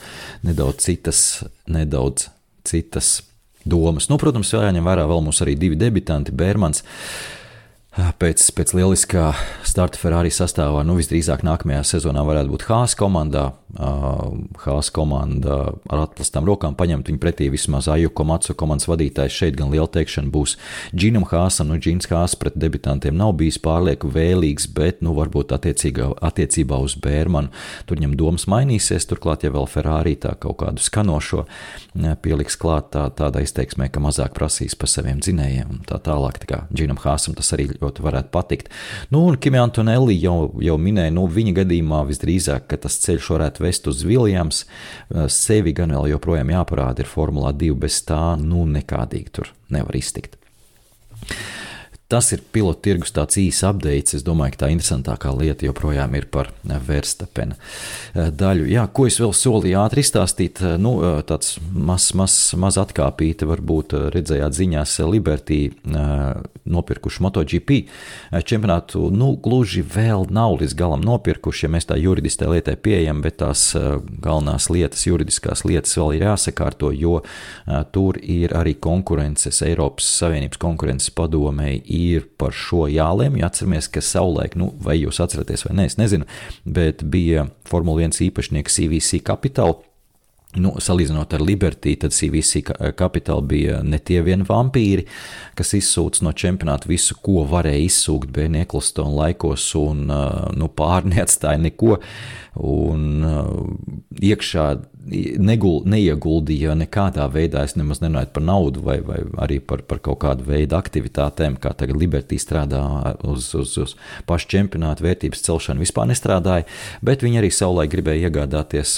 citas domas. Protams, jāņem vērā vēl mums arī 2 debitanti, Bērmans, pēc lieliskā starta Ferrari sastāvā, visdrīzāk nākamajā sezonā varētu būt Haas komandā. Haas komanda ar atplastām rokām paņemt viņu pretī vismaz Aiju Komatsu komandas vadītājs. Šeit gan liela teikšana būs Džinam Haasam. Džins Haas pret debitantiem nav bijis pārlieku vēlīgs, bet varbūt attiecībā uz Bērmanu tur viņam domas mainīsies. Turklāt, ja vēl Ferrari tā kaut kādu skanošo pieliks klāt tādā izteiksmē, ka mazāk prasīs par saviem dzinējiem un tā tālāk. Tā kā Džinam Haasam tas arī ļoti varētu patikt. Un Kimi Antonelli jau minēja, viņa gadījumā visdrīzāk, ka tas ceļš varētu vest uz Williams, sevi gan vēl joprojām jāparāda ir Formulā 2, bez tā, nekādīgi tur nevar iztikt. Tas ir pilotu tirgus tāds īs updates. Es domāju, ka tā interesantākā lieta joprojām ir par Verstapena daļu. Jā, ko es vēl solīju ātri izstāstīt, tāds maz atkāpīte, varbūt redzējāt ziņās Liberty nopirkuši MotoGP čempionātu, gluži vēl nav līdz galam nopirkuši, ja mēs tā juridiskā lietai pieejam, bet tās galvenās lietas, juridiskās lietas vēl ir jāsakārto, jo tur ir arī konkurences, Eiropas Savienības konkurences padomei ir par šo jālēm, jo atceramies, ka savulaik, vai jūs atceraties vai ne, es nezinu, bet bija Formula 1 īpašnieks CVC Capital. Salīdzinot ar Liberty, tad CVC Capital bija ne tie vien vampīri, kas izsūc no čempionāta visu, ko varēja izsūkt Bernie Ecclestone laikos un pārneatstāja neko un iekšā neieguldīja nekādā veidā, es nemaz nerunāju par naudu vai arī par kaut kādu veidu aktivitātēm, kā tagad Liberty strādā uz pašu čempionātu vērtības celšanu vispār nestrādāja, bet viņi arī savulaik gribēja iegādāties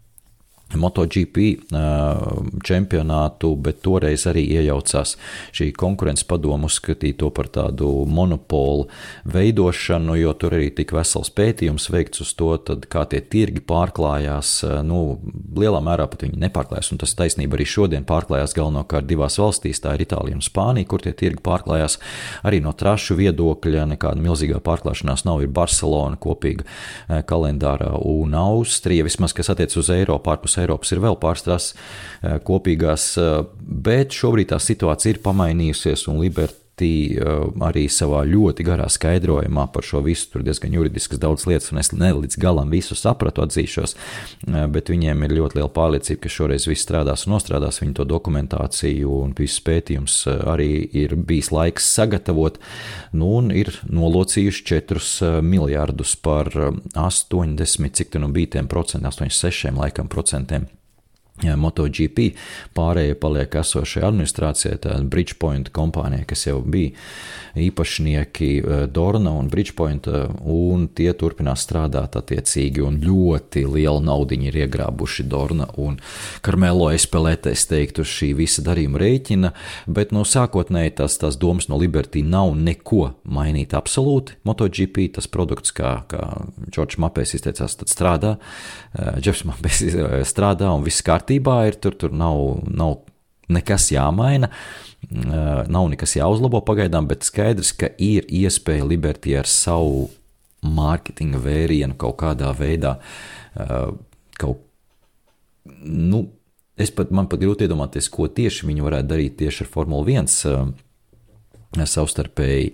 MotoGP čempionātu, bet toreiz arī iejaucās šī konkurences padoma, uzskatīja to par tādu monopolu veidošanu, jo tur arī tik vesels pētījums veikts uz to, tad kā tie tirgi pārklājās, lielā mērā pat viņi nepārklājās, un tas taisnība arī šodien pārklājās galvenokārt divās valstīs, tā ir Itālija un Spānija, kur tie tirgi pārklājās arī no trašu viedokļa, nekāda milzīgā pārklāšanās nav, ir Barcelona kopīga kalendārā un Austrija, vismaz, kas attiec uz Eiropu, ārpus Eiropas ir vēl pārstrās kopīgās, bet šobrīd tā situācija ir pamainījusies un Liberty arī savā ļoti garā skaidrojumā par šo visu, tur diezgan juridiskas daudz lietas, un es ne līdz galam visu sapratu, atzīšos, bet viņiem ir ļoti liela pārliecība, ka šoreiz viss strādās un nostrādās, viņu to dokumentāciju un visus pētījums arī ir bijis laiks sagatavot, un ir nolocījuši 4 miljārdus par 80, cik tur bija tiem procenti, 86 laikam procentiem. MotoGP pārējie paliek esošajai administrācijai, tā Bridgepoint kompānija, kas jau bija īpašnieki Dorna un Bridgepoint, un tie turpinās strādāt attiecīgi, un ļoti liela naudiņa ir iegrābuši Dorna un Carmelo Espeleta, es teiktu, šī visa darījuma rēķina, bet sākotnēji tās domas no Liberty nav neko mainīt absolūti. MotoGP, tas produkts, kā Džordžs Mapēs izteicās, tad strādā, Džefs Mapēs strādā un viss kārtībā ir, tur nav nekas jāmaina, nav nekas jāuzlabo pagaidām, bet skaidrs, ka ir iespēja Liberty ar savu mārketinga vērienu kaut kādā veidā man pat grūti iedomāties, ko tieši viņi varētu darīt tieši ar Formula 1 savstarpēji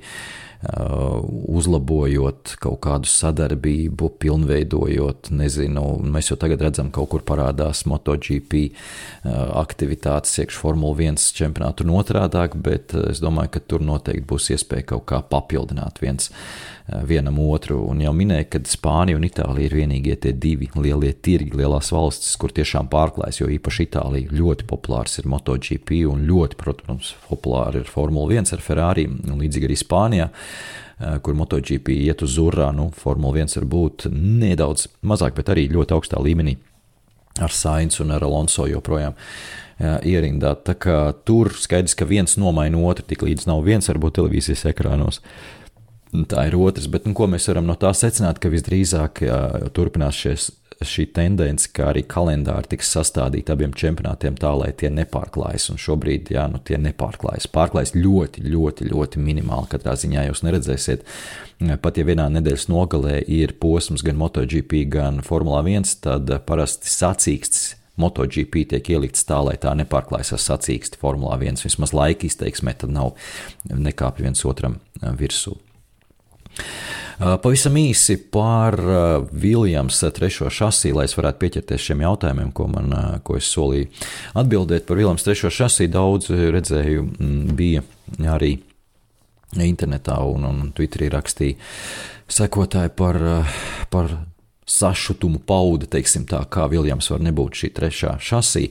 uzlabojot kaut kādu sadarbību, pilnveidojot, nezinu, mēs jau tagad redzam, kaut kur parādās MotoGP aktivitātes iekš Formula 1 čempionātu un otrādāk, bet es domāju, ka tur noteikti būs iespēja kaut kā papildināt vienam otru, un jau minēju, ka Spānija un Itālija ir vienīgie tie divi lielie tirgi, lielās valstis, kur tiešām pārklājas, jo īpaši Itālija ļoti populārs ir MotoGP un ļoti, protams, populāri ir Formula 1 ar Ferrari, un līdzīgi arī Spānijā, kur MotoGP iet uz urā, Formula 1 var būt nedaudz mazāk, bet arī ļoti augstā līmenī ar Sainz un ar Alonso joprojām ierindā, tā kā tur skaidrs, ka viens nomaina otru, tik līdz nav viens varbūt televīzijas ekrānos. Tā ir otrs, bet ko mēs varam no tā secināt, ka visdrīzāk turpinās šī tendence, ka arī kalendāri tiks sastādīti abiem čempionātiem tā, lai tie nepārklājas, un šobrīd, tie nepārklājas. Pārklājas ļoti, ļoti, ļoti minimāli, katrā ziņā jūs neredzēsiet. Pat ja vienā nedēļas nogalē ir posms gan MotoGP, gan Formula 1, tad parasti sacīksts MotoGP tiek ielikts tā, lai tā nepārklājas ar sacīksti Formula 1, vismaz laika izteiksmē, tad nav nekāpj viens otram virsū. Pavisam īsi par Williams trešo šasī, lai es varētu pieķerties šiem jautājumiem, ko es solīju atbildēt par Williams trešo šasī. Daudz redzēju bija arī internetā un Twitterī rakstīja sekotāji par sašutumu pauda, teiksim tā, kā Williams var nebūt šī trešā šasī.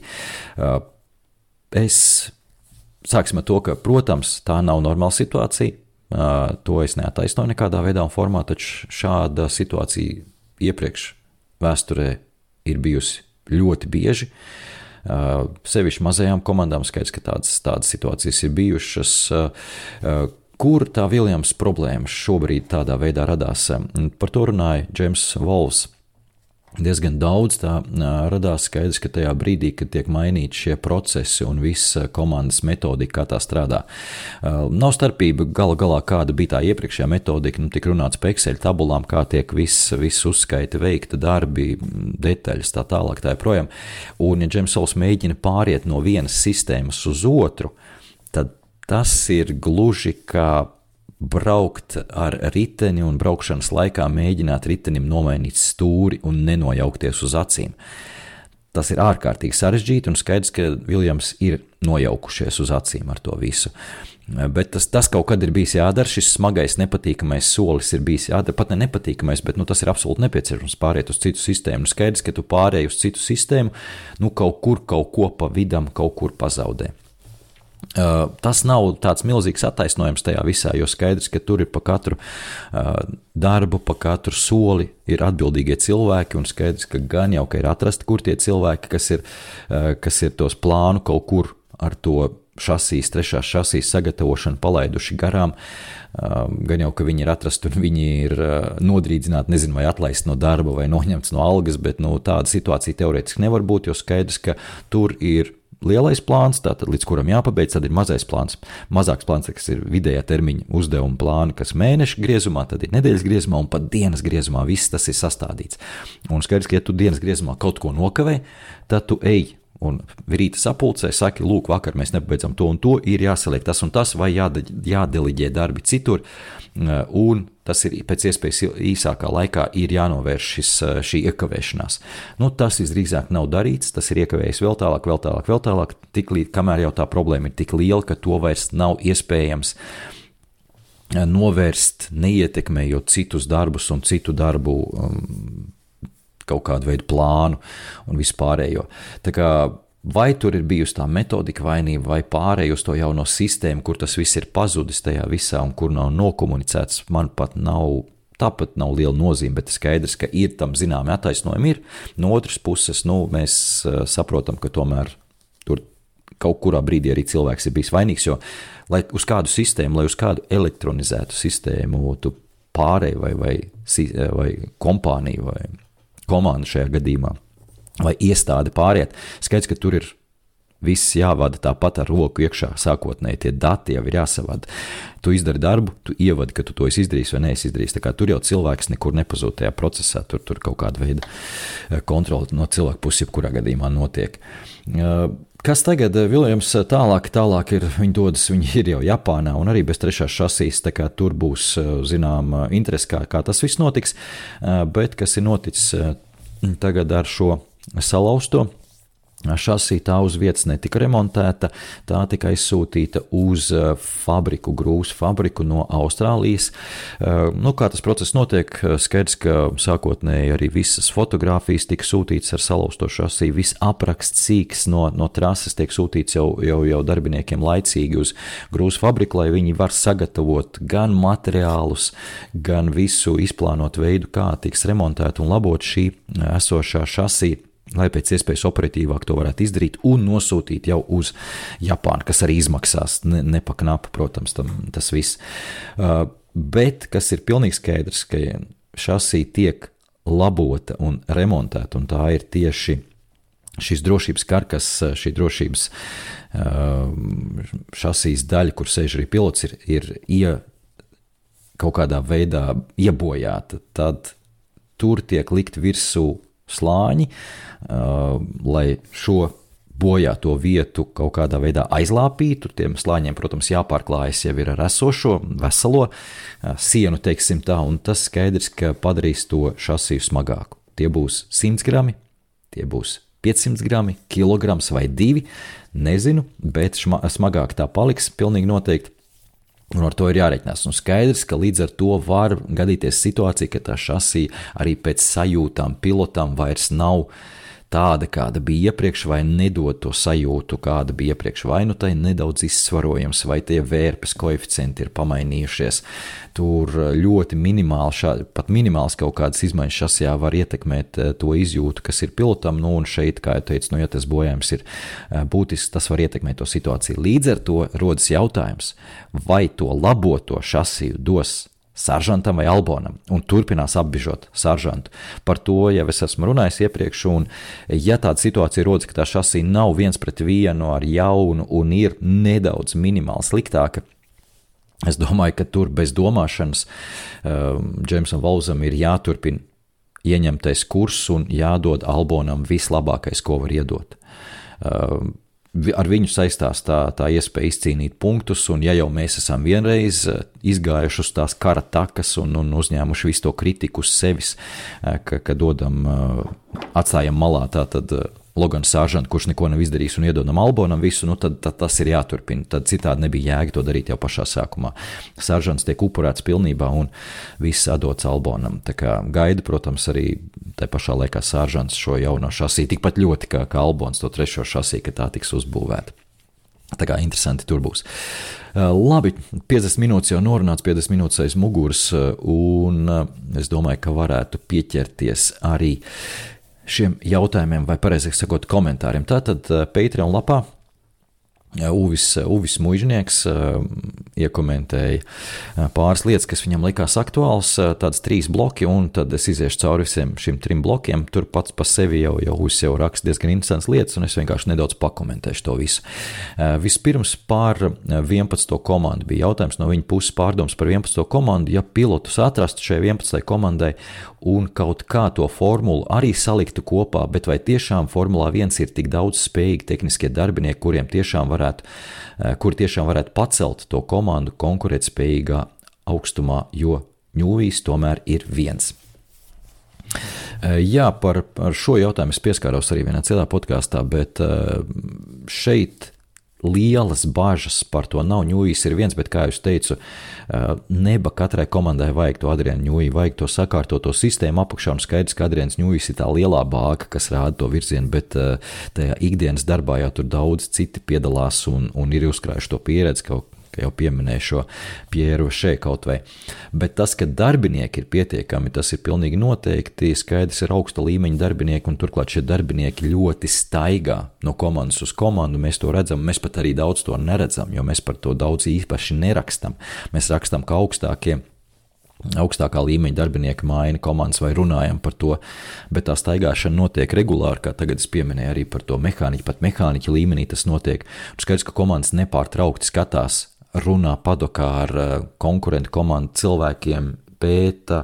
Sāksim ar to, ka, protams, tā nav normāla situācija. To es neataisnoju nekādā veidā un formā, taču šāda situācija iepriekš vēsturē ir bijusi ļoti bieži. Sevišķi mazajām komandām skaidrs, ka tādas situācijas ir bijušas. Kur tā Williams problēma šobrīd tādā veidā radās? Par to runāja James Wolfs. Diezgan daudz tā radās skaidrs, ka tajā brīdī, kad tiek mainīti šie procesi un visa komandas metodika, kā tā strādā. Nav starpība galā, kāda bija tā iepriekšējā metodika, tik runāts pa Excel tabulām, kā tiek viss uzskaita, veikta darbi, detaļas, tā tālāk, tā joprojām. Un ja James Wolfs mēģina pāriet no vienas sistēmas uz otru, tad tas ir gluži kā braukt ar riteni un braukšanas laikā mēģināt ritenim nomainīt stūri un nenojaukties uz acīm. Tas ir ārkārtīgi sarežģīti un skaidrs, ka Williams ir nojaukušies uz acīm ar to visu. Bet tas kaut kad ir bijis jādara, šis smagais, nepatīkamais solis ir bijis jādara, pat ne nepatīkamais, bet tas ir absolūti nepieciešams pāriet uz citu sistēmu. Skaidrs, ka tu pārēji uz citu sistēmu, kaut ko pa vidam kaut kur pazaudē. Tas nav tāds milzīgs attaisnojums tajā visā, jo skaidrs, ka tur ir pa katru darbu, pa katru soli ir atbildīgie cilvēki, un skaidrs, ka gan jau, ka ir atrasti, kur tie cilvēki, kas ir tos plānu kaut kur ar to trešās šasīs sagatavošanu palaiduši garām, gan jau, ka viņi ir atrasti un viņi ir nodrīdzināti, nezinu, vai atlaist no darba vai noņemts no algas, bet tāda situācija teorētiski nevar būt, jo skaidrs, ka tur ir lielais plāns, tātad līdz kuram jāpabeidz, tad ir mazais plāns, mazāks plāns, kas ir vidējā termiņa uzdevuma plāni, kas mēneša griezumā, tad ir nedēļas griezumā un pat dienas griezumā, viss tas ir sastādīts. Un skaidrs, ka ja tu dienas griezumā kaut ko nokavē, tad tu ej un rīta sapulcē saki, lūk, vakar mēs nepabeidzam to un to, ir jāsaliek tas un tas, vai jādeliģē darbi citur, un tas ir pēc iespējas īsākā laikā ir jānovērš šī iekavēšanās. Tas visdrīzāk nav darīts, tas ir iekavējis vēl tālāk, tiklīdz, kamēr jau tā problēma ir tik liela, ka to vairs nav iespējams novērst, neietekmējot citus darbus un citu darbu kaut kādu veidu plānu un vispārējo. Tā kā vai tur ir bijusi tā metodika vainība, vai pārēj uz to jauno sistēmu, kur tas viss ir pazudis tajā visā un kur nav nokomunicēts, man pat tāpat nav liela nozīme, bet skaidrs, ka ir tam zināmi attaisnojumi ir. No otras puses, mēs saprotam, ka tomēr tur kaut kurā brīdī arī cilvēks ir bijis vainīgs, jo lai uz kādu sistēmu, lai uz kādu elektronizētu sistēmu tu pārēj vai kompāniju vai komanda šajā gadījumā, vai iestāde pāriet, skaidrs, ka tur ir viss jāvada tāpat ar roku iekšā sākotnēji, tie dati jau ir jāsavada. Tu izdari darbu, tu ievadi, ka tu to esi izdarījis vai neesi izdarījis, tā kā tur jau cilvēks nekur nepazūd tajā procesā, tur kaut kāda veida kontrole no cilvēka puses jebkurā gadījumā notiek. Kas tagad, Williams, tālāk ir, viņi ir jau Japānā un arī bez trešās šasīs, tā kā tur būs, interesi, kā tas viss notiks, bet kas ir noticis tagad ar šo salauzto šasī, tā uz vietas netika remontēta, tā tika aizsūtīta uz fabriku, grūzu fabriku no Austrālijas. Kā tas process notiek, skaidrs, ka sākotnēji arī visas fotogrāfijas tika sūtītas ar salauzto šasī, viss apraksts sīks no trases tiek sūtīts jau darbiniekiem laicīgi uz grūzu fabriku, lai viņi var sagatavot gan materiālus, gan visu izplānot veidu, kā tiks remontēt un labot šī esošā šasī, lai pēc iespējas operatīvāk to varētu izdarīt un nosūtīt jau uz Japānu, kas arī izmaksās nepaknapa, protams, tas viss. Bet, kas ir pilnīgi skaidrs, ka šasī tiek labota un remontēta, un tā ir tieši šis drošības karkas, šī drošības šasīs daļa, kur sēž arī pilots, ir kaut kādā veidā iebojāta, tad tur tiek likt virsū slāņi, lai šo bojāto vietu kaut kādā veidā aizlāpītu. Tiem slāņiem, protams, jāpārklājas jau ir ar esošo veselo sienu, teiksim tā, un tas skaidrs, ka padarīs to šasiju smagāku. Tie būs 100 grami, tie būs 500 grami, kilograms vai 2, nezinu, bet smagāk tā paliks pilnīgi noteikti. Un ar to ir jāreikinās. Un skaidrs, ka līdz ar to var gadīties situācija, ka tā šasija arī pēc sajūtām pilotam vairs nav tāda, kāda bija iepriekš, vai nedod to sajūtu, kāda bija iepriekš, vai nu tai nedaudz izsvarojams, vai tie vērpes koeficienti ir pamainījušies. Tur ļoti minimāli, pat minimāls kaut kādas izmaiņas šasijā var ietekmēt to izjūtu, kas ir pilotam, un šeit, kā jau teicu, ja tas bojājums ir būtisks, tas var ietekmēt to situāciju. Līdz ar to rodas jautājums, vai to laboto šasiju dos saržantam vai Albonam, un turpinās apbižot saržantu. Par to jau es esmu runājis iepriekš, un ja tāda situācija rodas, ka tā šasija nav 1:1 ar jaunu un ir nedaudz minimāli sliktāka, es domāju, ka tur bez domāšanas Džeimsam Valzam ir jāturpina ieņemtais kurs un jādod Albonam vislabākais, ko var iedot. Ar viņu saistās tā iespēja izcīnīt punktus, un ja jau mēs esam vienreiz izgājuši uz tās kara takas un uzņēmuši visu to kritiku uz sevis, ka atstājam malā tātad Loganu Sāržantu, kurš neko nav izdarījis, un iedodam Albonam visu, tad tas ir jāturpina. Tad citādi nebija jēga to darīt jau pašā sākumā. Sāržants tiek upurēts pilnībā un viss atdots Albonam. Tā kā gaida, protams, arī tai pašā laikā Sāržants šo jauno šasiju tikpat ļoti kā Albons to trešo šasiju, ka tā tiks uzbūvēta. Tā kā interesanti tur būs. Labi, 50 minūtes jau norunāts, 50 minūtes aiz muguras, un es domāju, ka varētu pieķerties arī šiem jautājumiem, vai pareizāk sakot, komentāriem. Tātad Patreon lapā Uvis Muižnieks iekomentēja pāris lietas, kas viņam likās aktuāls, tāds 3 bloki, un tad es iziešu cauri visiem šim 3 blokiem. Tur pats pa sevi jau Uvis jau raksta diezgan interesants lietas, un es vienkārši nedaudz pakomentēšu to visu. Vispirms par 11. komandu bija jautājums no viņa puses, pārdoms par 11. komandu, ja pilotus atrastu šai 11. komandai un kaut kā to formulu arī saliktu kopā, bet vai tiešām Formulā 1 ir tik daudz spējīgi tehniskie darbinieki, kuri tiešām varētu pacelt to komandu konkurētspējīgā augstumā, jo Ņūvijs tomēr ir viens. Jā, par šo jautājumu es pieskāros arī vienā citā podkāstā, bet šeit lielas bažas par to nav. Ņūjis ir viens, bet, kā jūs teicu, neba katrai komandai vajag to Adrianu Ņūji, vajag to sakārtoto sistēmu apakšā, un skaidrs, ka Adrians Ņūjis ir tā lielā bāka, kas rāda to virzienu, bet tajā ikdienas darbā jau tur daudz citi piedalās un ir uzkrājuši to pieredzi, ka jau pieminēju šo Pieru Vašē kaut vai. Bet tas, ka darbinieki ir pietiekami, tas ir pilnīgi noteikti. Skaidrs ir augsta līmeņa darbinieki, un turklāt šie darbinieki ļoti staigā no komandas uz komandu. Mēs to redzam, mēs pat arī daudz to neredzam, jo mēs par to daudz īpaši nerakstam. Mēs rakstam, ka augstākā līmeņa darbinieki maina komandas vai runājam par to, bet tā staigāšana notiek regulāri, kā tagad es pieminēju arī par to mehāniķu, pat mehāniķu līmenī tas notiek. Un skaidrs, ka komandas nepārtraukti skatās, runā padokā ar konkurentu komandu cilvēkiem, pēta,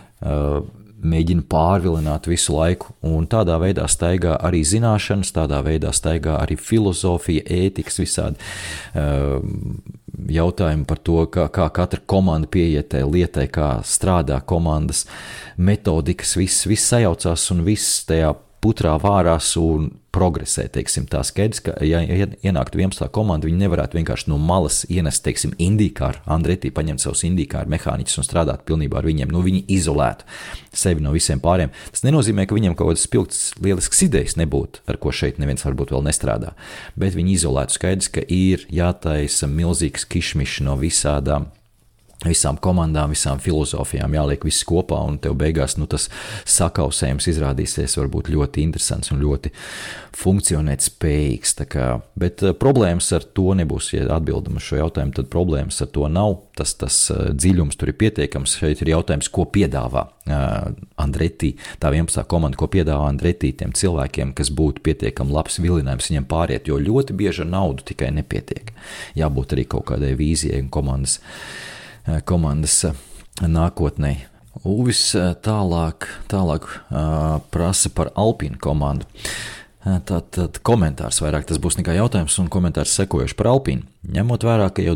mēģina pārvilināt visu laiku, un tādā veidā staigā arī zināšanas, tādā veidā staigā arī filozofija, ētikas, visādi jautājumi par to, kā katra komanda pieiet tai lietai, kā strādā komandas, metodikas, viss sajaucās un viss tajā putrā vārās un progresē, teiksim, tā skaidrs, ka ja ienāktu 11. komanda, viņi nevarētu vienkārši no malas ienest, teiksim, Indīkāru, Andretī paņemt savus Indīkāru mehāniķus un strādāt pilnībā ar viņiem, viņi izolētu sevi no visiem pāriem. Tas nenozīmē, ka viņiem kaut kādas spilgtas lielisks idejas nebūtu, ar ko šeit neviens varbūt vēl nestrādā, bet viņi izolētu. Skaidrs, ka ir jātaisa milzīgs kišmišs no visām komandām, visām filozofijām, jāliek viss kopā, un tev beigās tas sakausējums izrādīsies varbūt ļoti interesants un ļoti funkcionēt spējīgs. Bet problēmas ar to nebūs, ja atbildam uz šo jautājumu, tad problēmas ar to nav. Tas dziļums tur ir pietiekams. Šeit ir jautājums, ko piedāvā Andretī, tā 11. komanda, ko piedāvā Andretī tiem cilvēkiem, kas būtu pietiekami labs vilinājums viņiem pāriet, jo ļoti bieži ar naudu tikai nepietiek. Jābūt arī kaut kādai vīzijai un komandas nākotnē. Uvis tālāk prasa par Alpine komandu. Tātad komentārs vairāk tas būs nekā jautājums, un komentārs sekojuši par Alpine. Ņemot vērā, ka jau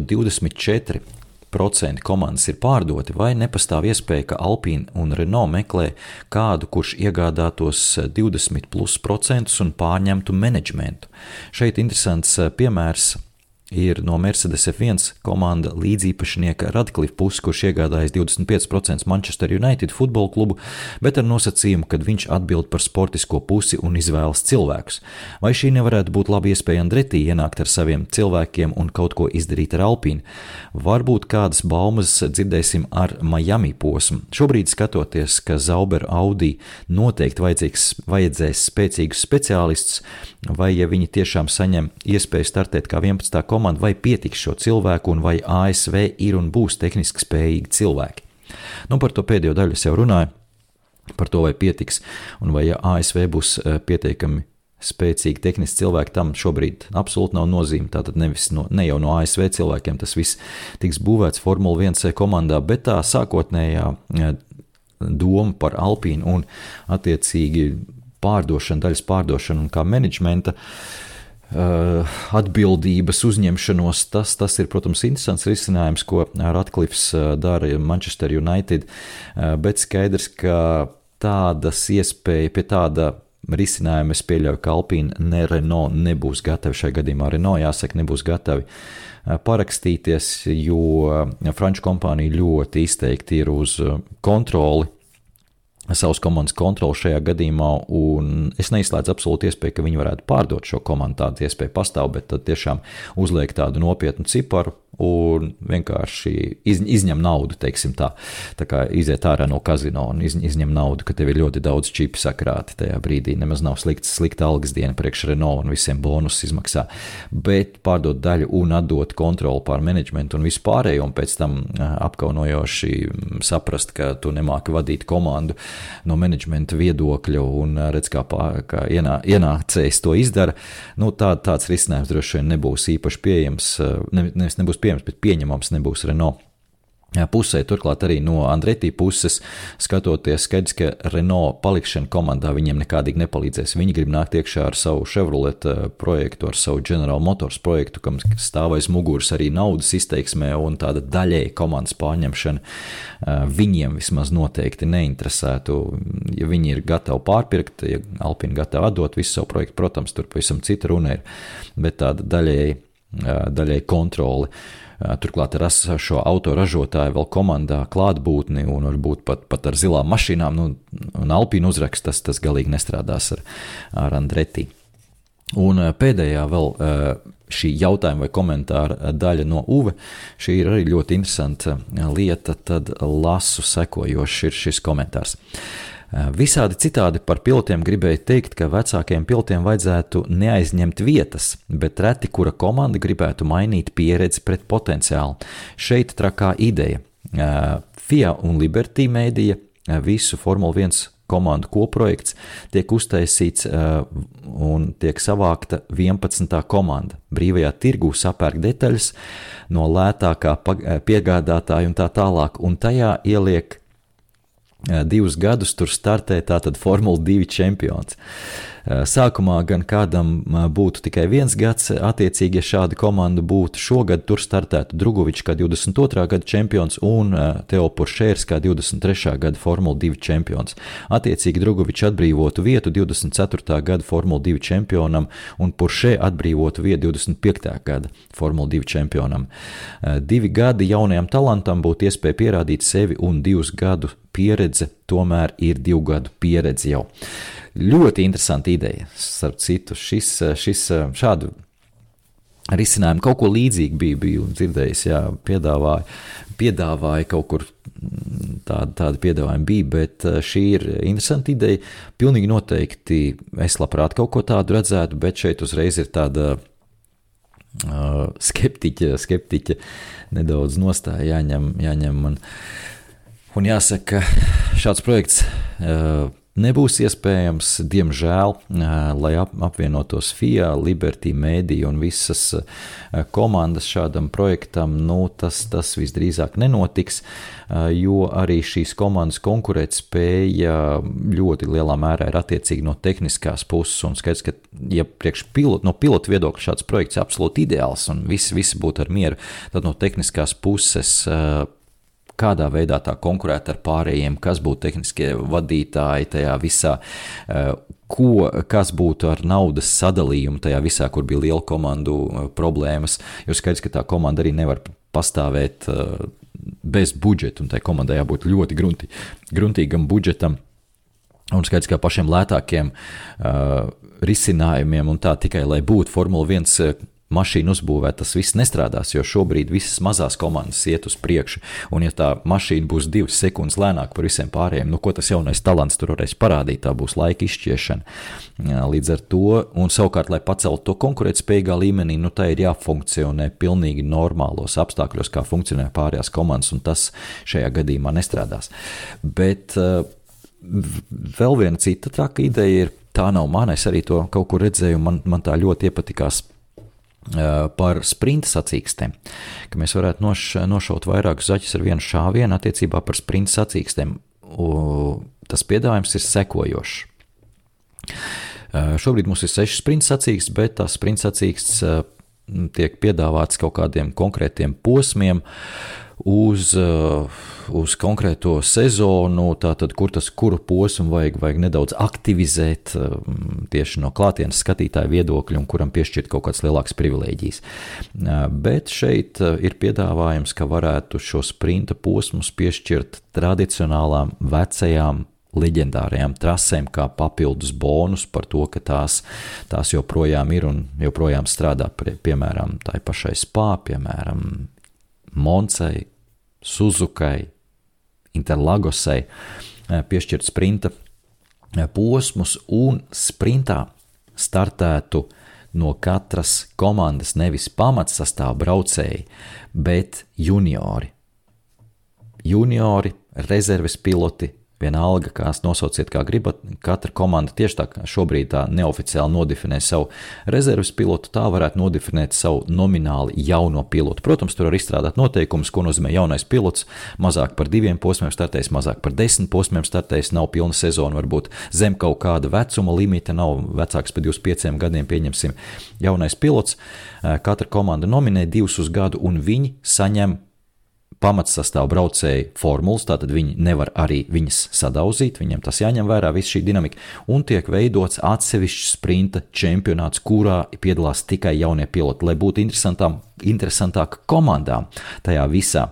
24% komandas ir pārdoti, vai nepastāv iespēja, ka Alpine un Renault meklē kādu, kurš iegādātos 20% un pārņemtu menedžmentu. Šeit interesants piemērs ir no Mercedes F1 komanda līdzīpašnieka Radcliffe puses, kurš iegādājas 25% Manchester United futbola klubu, bet ar nosacījumu, ka viņš atbild par sportisko pusi un izvēlas cilvēkus. Vai šī nevarētu būt laba iespēja Andretti ienākt ar saviem cilvēkiem un kaut ko izdarīt ar Alpine? Varbūt kādas baumas dzirdēsim ar Miami posmu. Šobrīd skatoties, ka Sauber Audi noteikti vajadzēs spēcīgus speciālistus, vai ja viņi tiešām saņem iespēju startēt kā 11. komanda, vai pietiks šo cilvēku un vai ASV ir un būs tehniski spējīgi cilvēki. Par to pēdējo daļu es jau runāju, par to vai pietiks, un vai ja ASV būs pietiekami spēcīgi tehniski cilvēki, tam šobrīd absolūti nav nozīme, tātad ne jau no ASV cilvēkiem tas viss tiks būvēts Formula 1 komandā, bet tā sākotnējā doma par Alpine un attiecīgi daļas pārdošanu un kā menedžmenta atbildības uzņemšanos, tas ir, protams, interesants risinājums, ko Radcliffes dara Manchester United, bet skaidrs, ka pie tāda risinājuma es pieļauju, ka Alpine ne Renault nebūs gatavi, šai gadījumā Renault jāsaka nebūs gatavi parakstīties, jo franču kompānija ļoti izteikti ir uz kontroli, savas komandas kontroli šajā gadījumā, un es neizslēdzu absolūti iespēju, ka viņi varētu pārdot šo komandu, tāda iespēja pastāv, bet tad tiešām uzliek tādu nopietnu ciparu un vienkārši izņem naudu, teiksim tā kā iziet ārā no kazino un izņem naudu, ka tev ir ļoti daudz čipi sakrāti tajā brīdī, nemaz nav slikta algas diena priekš Renault un visiem bonus izmaksā, bet pārdot daļu un atdot kontroli pār menedžmentu un visu pārējo, un pēc tam apkaunojoši saprast, ka tu nemāki vadīt komandu no menedžmenta viedokļa un redz, kā ienācējs to izdara, tāds risinājums droši vien nebūs īpaši pieejams, nebūs pieejams, bet pieņemams nebūs Renault pusē. Turklāt arī no Andretti puses skatoties, skaidrs, ka Renault palikšana komandā viņiem nekādīgi nepalīdzēs. Viņi grib nākt iekšā ar savu Chevrolet projektu, ar savu General Motors projektu, kam stāv aiz muguras arī naudas izteiksmē un tāda daļēji komandas pārņemšana viņiem vismaz noteikti neinteresētu. Ja viņi ir gatavi pārpirkt, ja Alpine gatavi atdot visu savu projektu, protams, tur pavisam cita runa ir, bet tāda daļēji kontroli. Turklāt ar šo autoražotāju vēl komandā klātbūtni un varbūt pat ar zilām mašīnām, un Alpine uzraksts, tas galīgi nestrādās ar Andretti. Un pēdējā vēl šī jautājuma vai komentāra daļa no Uve, šī ir arī ļoti interesanta lieta, tad lasu sekojoši ir šis komentārs. Visādi citādi par pilotiem gribēju teikt, ka vecākiem pilotiem vajadzētu neaizņemt vietas, bet reti, kura komanda gribētu mainīt pieredzi pret potenciālu. Šeit trakā ideja. FIA un Liberty Media visu Formula 1 komandu koprojekts tiek uztaisīts un tiek savākta 11. komanda. Brīvajā tirgū sapērk detaļas no lētākā piegādātāja un tā tālāk, un tajā ieliek 2 gadus tur startē tātad Formula 2 čempions. Sākumā gan kādam būtu tikai 1 gads, attiecīgi, ja šāda komanda būtu šogad, tur startētu Drugovičs kā 22. gada čempions un Teo Pourchairs kā 23. gada Formula 2 čempions. Attiecīgi Drugovičs atbrīvotu vietu 24. gada Formula 2 čempionam un Pourchairs atbrīvotu vietu 25. gada Formula 2 čempionam. 2 gadi jaunajam talantam būtu iespēja pierādīt sevi un 2 gadu pieredze tomēr ir 2 gadu pieredze jau. Ļoti interesanta ideja, starp citu, šādu risinājumu kaut ko līdzīgi biju dzirdējis, piedāvāja kaut kur tādi piedāvājumi bija, bet šī ir interesanta ideja, pilnīgi noteikti es labprāt kaut ko tādu redzētu, bet šeit uzreiz ir tāda skeptiķa nedaudz nostāja jāņem man. Un jāsaka, šāds projekts nebūs iespējams, diemžēl, lai apvienotos FIA, Liberty Media un visas komandas šādam projektam, tas visdrīzāk nenotiks, jo arī šīs komandas konkurētspēja ļoti lielā mērā ir attiecīgi no tehniskās puses, un skaidrs, ka ja no pilotu viedokļa šāds projekts ir absolūti ideāls un visi būtu ar mieru, tad no tehniskās puses kādā veidā tā konkurēt ar pārējiem, kas būtu tehniskie vadītāji tajā visā, kas būtu ar naudas sadalījumu tajā visā, kur bija liela komandu problēmas, jo skaidrs, ka tā komanda arī nevar pastāvēt bez budžeta, un tai komandai jābūt ļoti gruntīgam budžetam, un skaidrs, ka pašiem lētākiem risinājumiem un tā tikai, lai būtu Formula 1 mašīna uzbūvēt, tas viss nestrādās, jo šobrīd visas mazās komandas iet uz priekšu, un ja tā mašīna būs 2 sekundes lēnāk par visiem pārējiem, ko tas jaunais talants tur varēs parādīt, tā būs laika izšķiešana. Līdz ar to, un savukārt, lai paceltu to konkurētspējīgā līmenī, tā ir jāfunkcionē pilnīgi normālos apstākļos, kā funkcionē pārējās komandas, un tas šajā gadījumā nestrādās. Bet vēl viena cita traka ideja ir, tā nav mana, es arī to kaut kur redzēju, man tā ļoti iepatikās, par sprinta sacīkstēm, ka mēs varētu nošaut vairākus zaķus ar vienu šāvienu attiecībā par sprinta sacīkstēm. Tas piedāvājums ir sekojošs. Šobrīd mums ir 6 sprinta sacīkstes, bet tās sprinta sacīkstes tiek piedāvāts kaut kādiem konkrētiem posmiem uz konkrēto sezonu, tātad kuru posmu vajag nedaudz aktivizēt tieši no klātienes skatītāja viedokļa un kuram piešķirt kaut kādas lielākas privilēģijas. Bet šeit ir piedāvājums, ka varētu šo sprinta posmus piešķirt tradicionālām vecajām leģendārajām trasēm kā papildus bonus par to, ka tās joprojām ir un joprojām strādā, piemēram, tai pašai Spa, piemēram, Moncai, Suzukai, Interlagosai piešķirt sprinta posmus un sprintā startētu no katras komandas nevis pamatsastāv braucēji, bet juniori. Juniori, rezerves piloti, vienalga, kās nosauciet kā gribat, katra komanda tieši tā kā šobrīd tā neoficiāli nodefinē savu rezerves pilotu, tā varētu nodefinēt savu nomināli jauno pilotu. Protams, tur var izstrādāt noteikumus, ko nozīmē jaunais pilots, mazāk par 2 posmiem startējis, mazāk par 10 posmiem startējis, nav pilna sezona, varbūt zem kaut kāda vecuma limita, nav vecāks par 25 gadiem, pieņemsim jaunais pilots. Katra komanda nominē 2 uz gadu, un viņi saņem pamatsastāv braucēju formulas, tātad viņi nevar arī viņas sadauzīt, viņiem tas jāņem vērā, viss šī dinamika, un tiek veidots atsevišķs sprinta čempionāts, kurā piedalās tikai jaunie piloti, lai būtu interesantāk komandām tajā visā.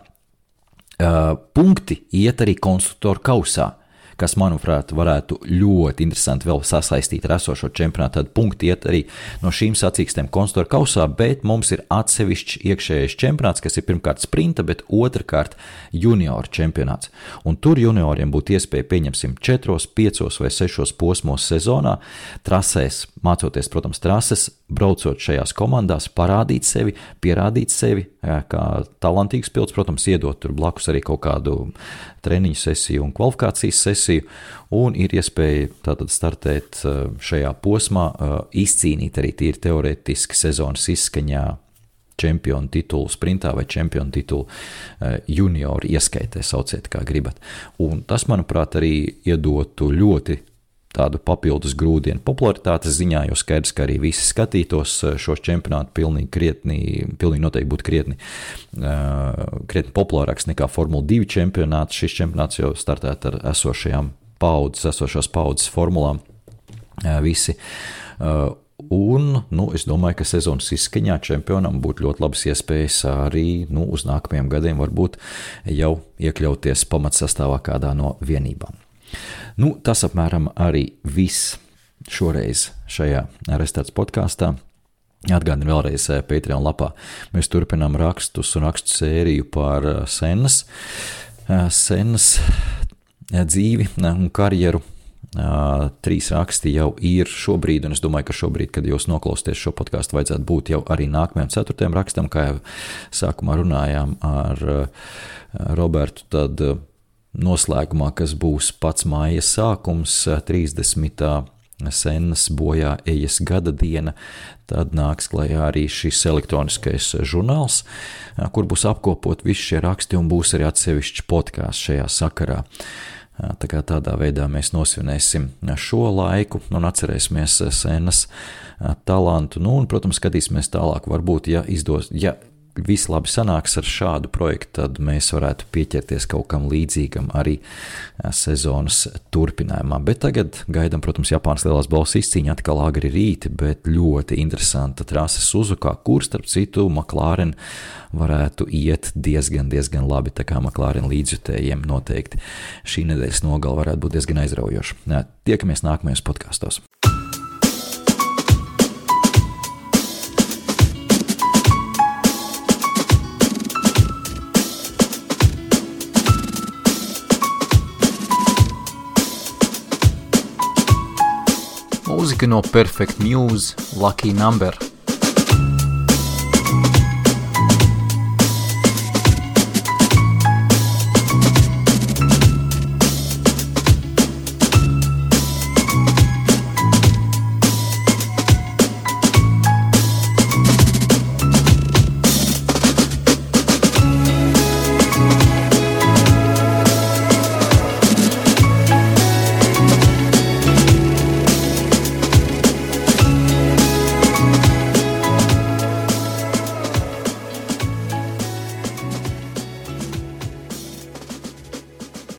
Punkti iet arī konstruktoru kausā, kas, manuprāt, varētu ļoti interesanti vēl sasaistīt ar esošo čempionātu. Tad punkti iet arī no šīm sacīkstēm konstruktoru kausā, bet mums ir atsevišķs iekšējais čempionāts, kas ir pirmkārt sprinta, bet otrkārt junioru čempionāts. Un tur junioriem būtu iespēja, pieņemsim, 4, 5 vai 6 posmos sezonā, trasēs, mācoties, protams, trases, braucot šajās komandās, parādīt sevi, pierādīt sevi, kā talantīgs pilots, protams, iedot tur blakus arī kaut kādu treniņu sesiju un kvalifikācijas sesiju, un ir iespēja tātad startēt šajā posmā, izcīnīt arī tīri teorētiski sezonas izskaņā čempionu titulu sprintā vai čempionu titulu junioru ieskaitē, sauciet kā gribat. Un tas, manuprāt, arī iedotu ļoti tādu papildus grūdienu popularitātes ziņā, jo skaidrs, ka arī visi skatītos šos čempionātu pilnīgi noteikti būtu krietni populārāks nekā Formula 2 čempionāts. Šis čempionāts jau startēt ar esošās paudzes formulām visi. Un, es domāju, ka sezonas izskaņā čempionam būtu ļoti labas iespējas arī, uz nākamajiem gadiem varbūt jau iekļauties pamatsastāvā kādā no vienībām. Tas apmēram arī viss šoreiz šajā Restarts podkāstā. Atgādinu vēlreiz Patreon lapā. Mēs turpinām rakstu sēriju par Sennas dzīvi un karjeru. 3 raksti jau ir šobrīd, un es domāju, ka šobrīd, kad jūs noklausties šo podkāstu, vajadzētu būt jau arī nākamajam 4. rakstam, kā jau sākumā runājām ar Robertu, tad noslēgumā, kas būs pats māja sākums, 30. Sennas bojā ejas gada diena, tad nāks klajā arī šis elektroniskais žurnāls, kur būs apkopot visi šie raksti un būs arī atsevišķi podkāsts šajā sakarā. Tā kā tādā veidā mēs nosvinēsim šo laiku un atcerēsimies Sennas talantu. Un, protams, skatīsimies tālāk, varbūt, ja viss labi sanāks ar šādu projektu, tad mēs varētu pieķerties kaut kam līdzīgam arī sezonas turpinājumā. Bet tagad gaidām, protams, Japānas lielās balvas izcīņa, atkal agri rīti, bet ļoti interesanta trase Suzukā, kur, starp citu, McLaren varētu iet diezgan labi, tā kā McLaren līdzjutējiem noteikti šī nedēļas nogala varētu būt diezgan aizraujoša. Tiekamies nākamajos podkastos. Mūzika no Perfect Muse, Lucky Number.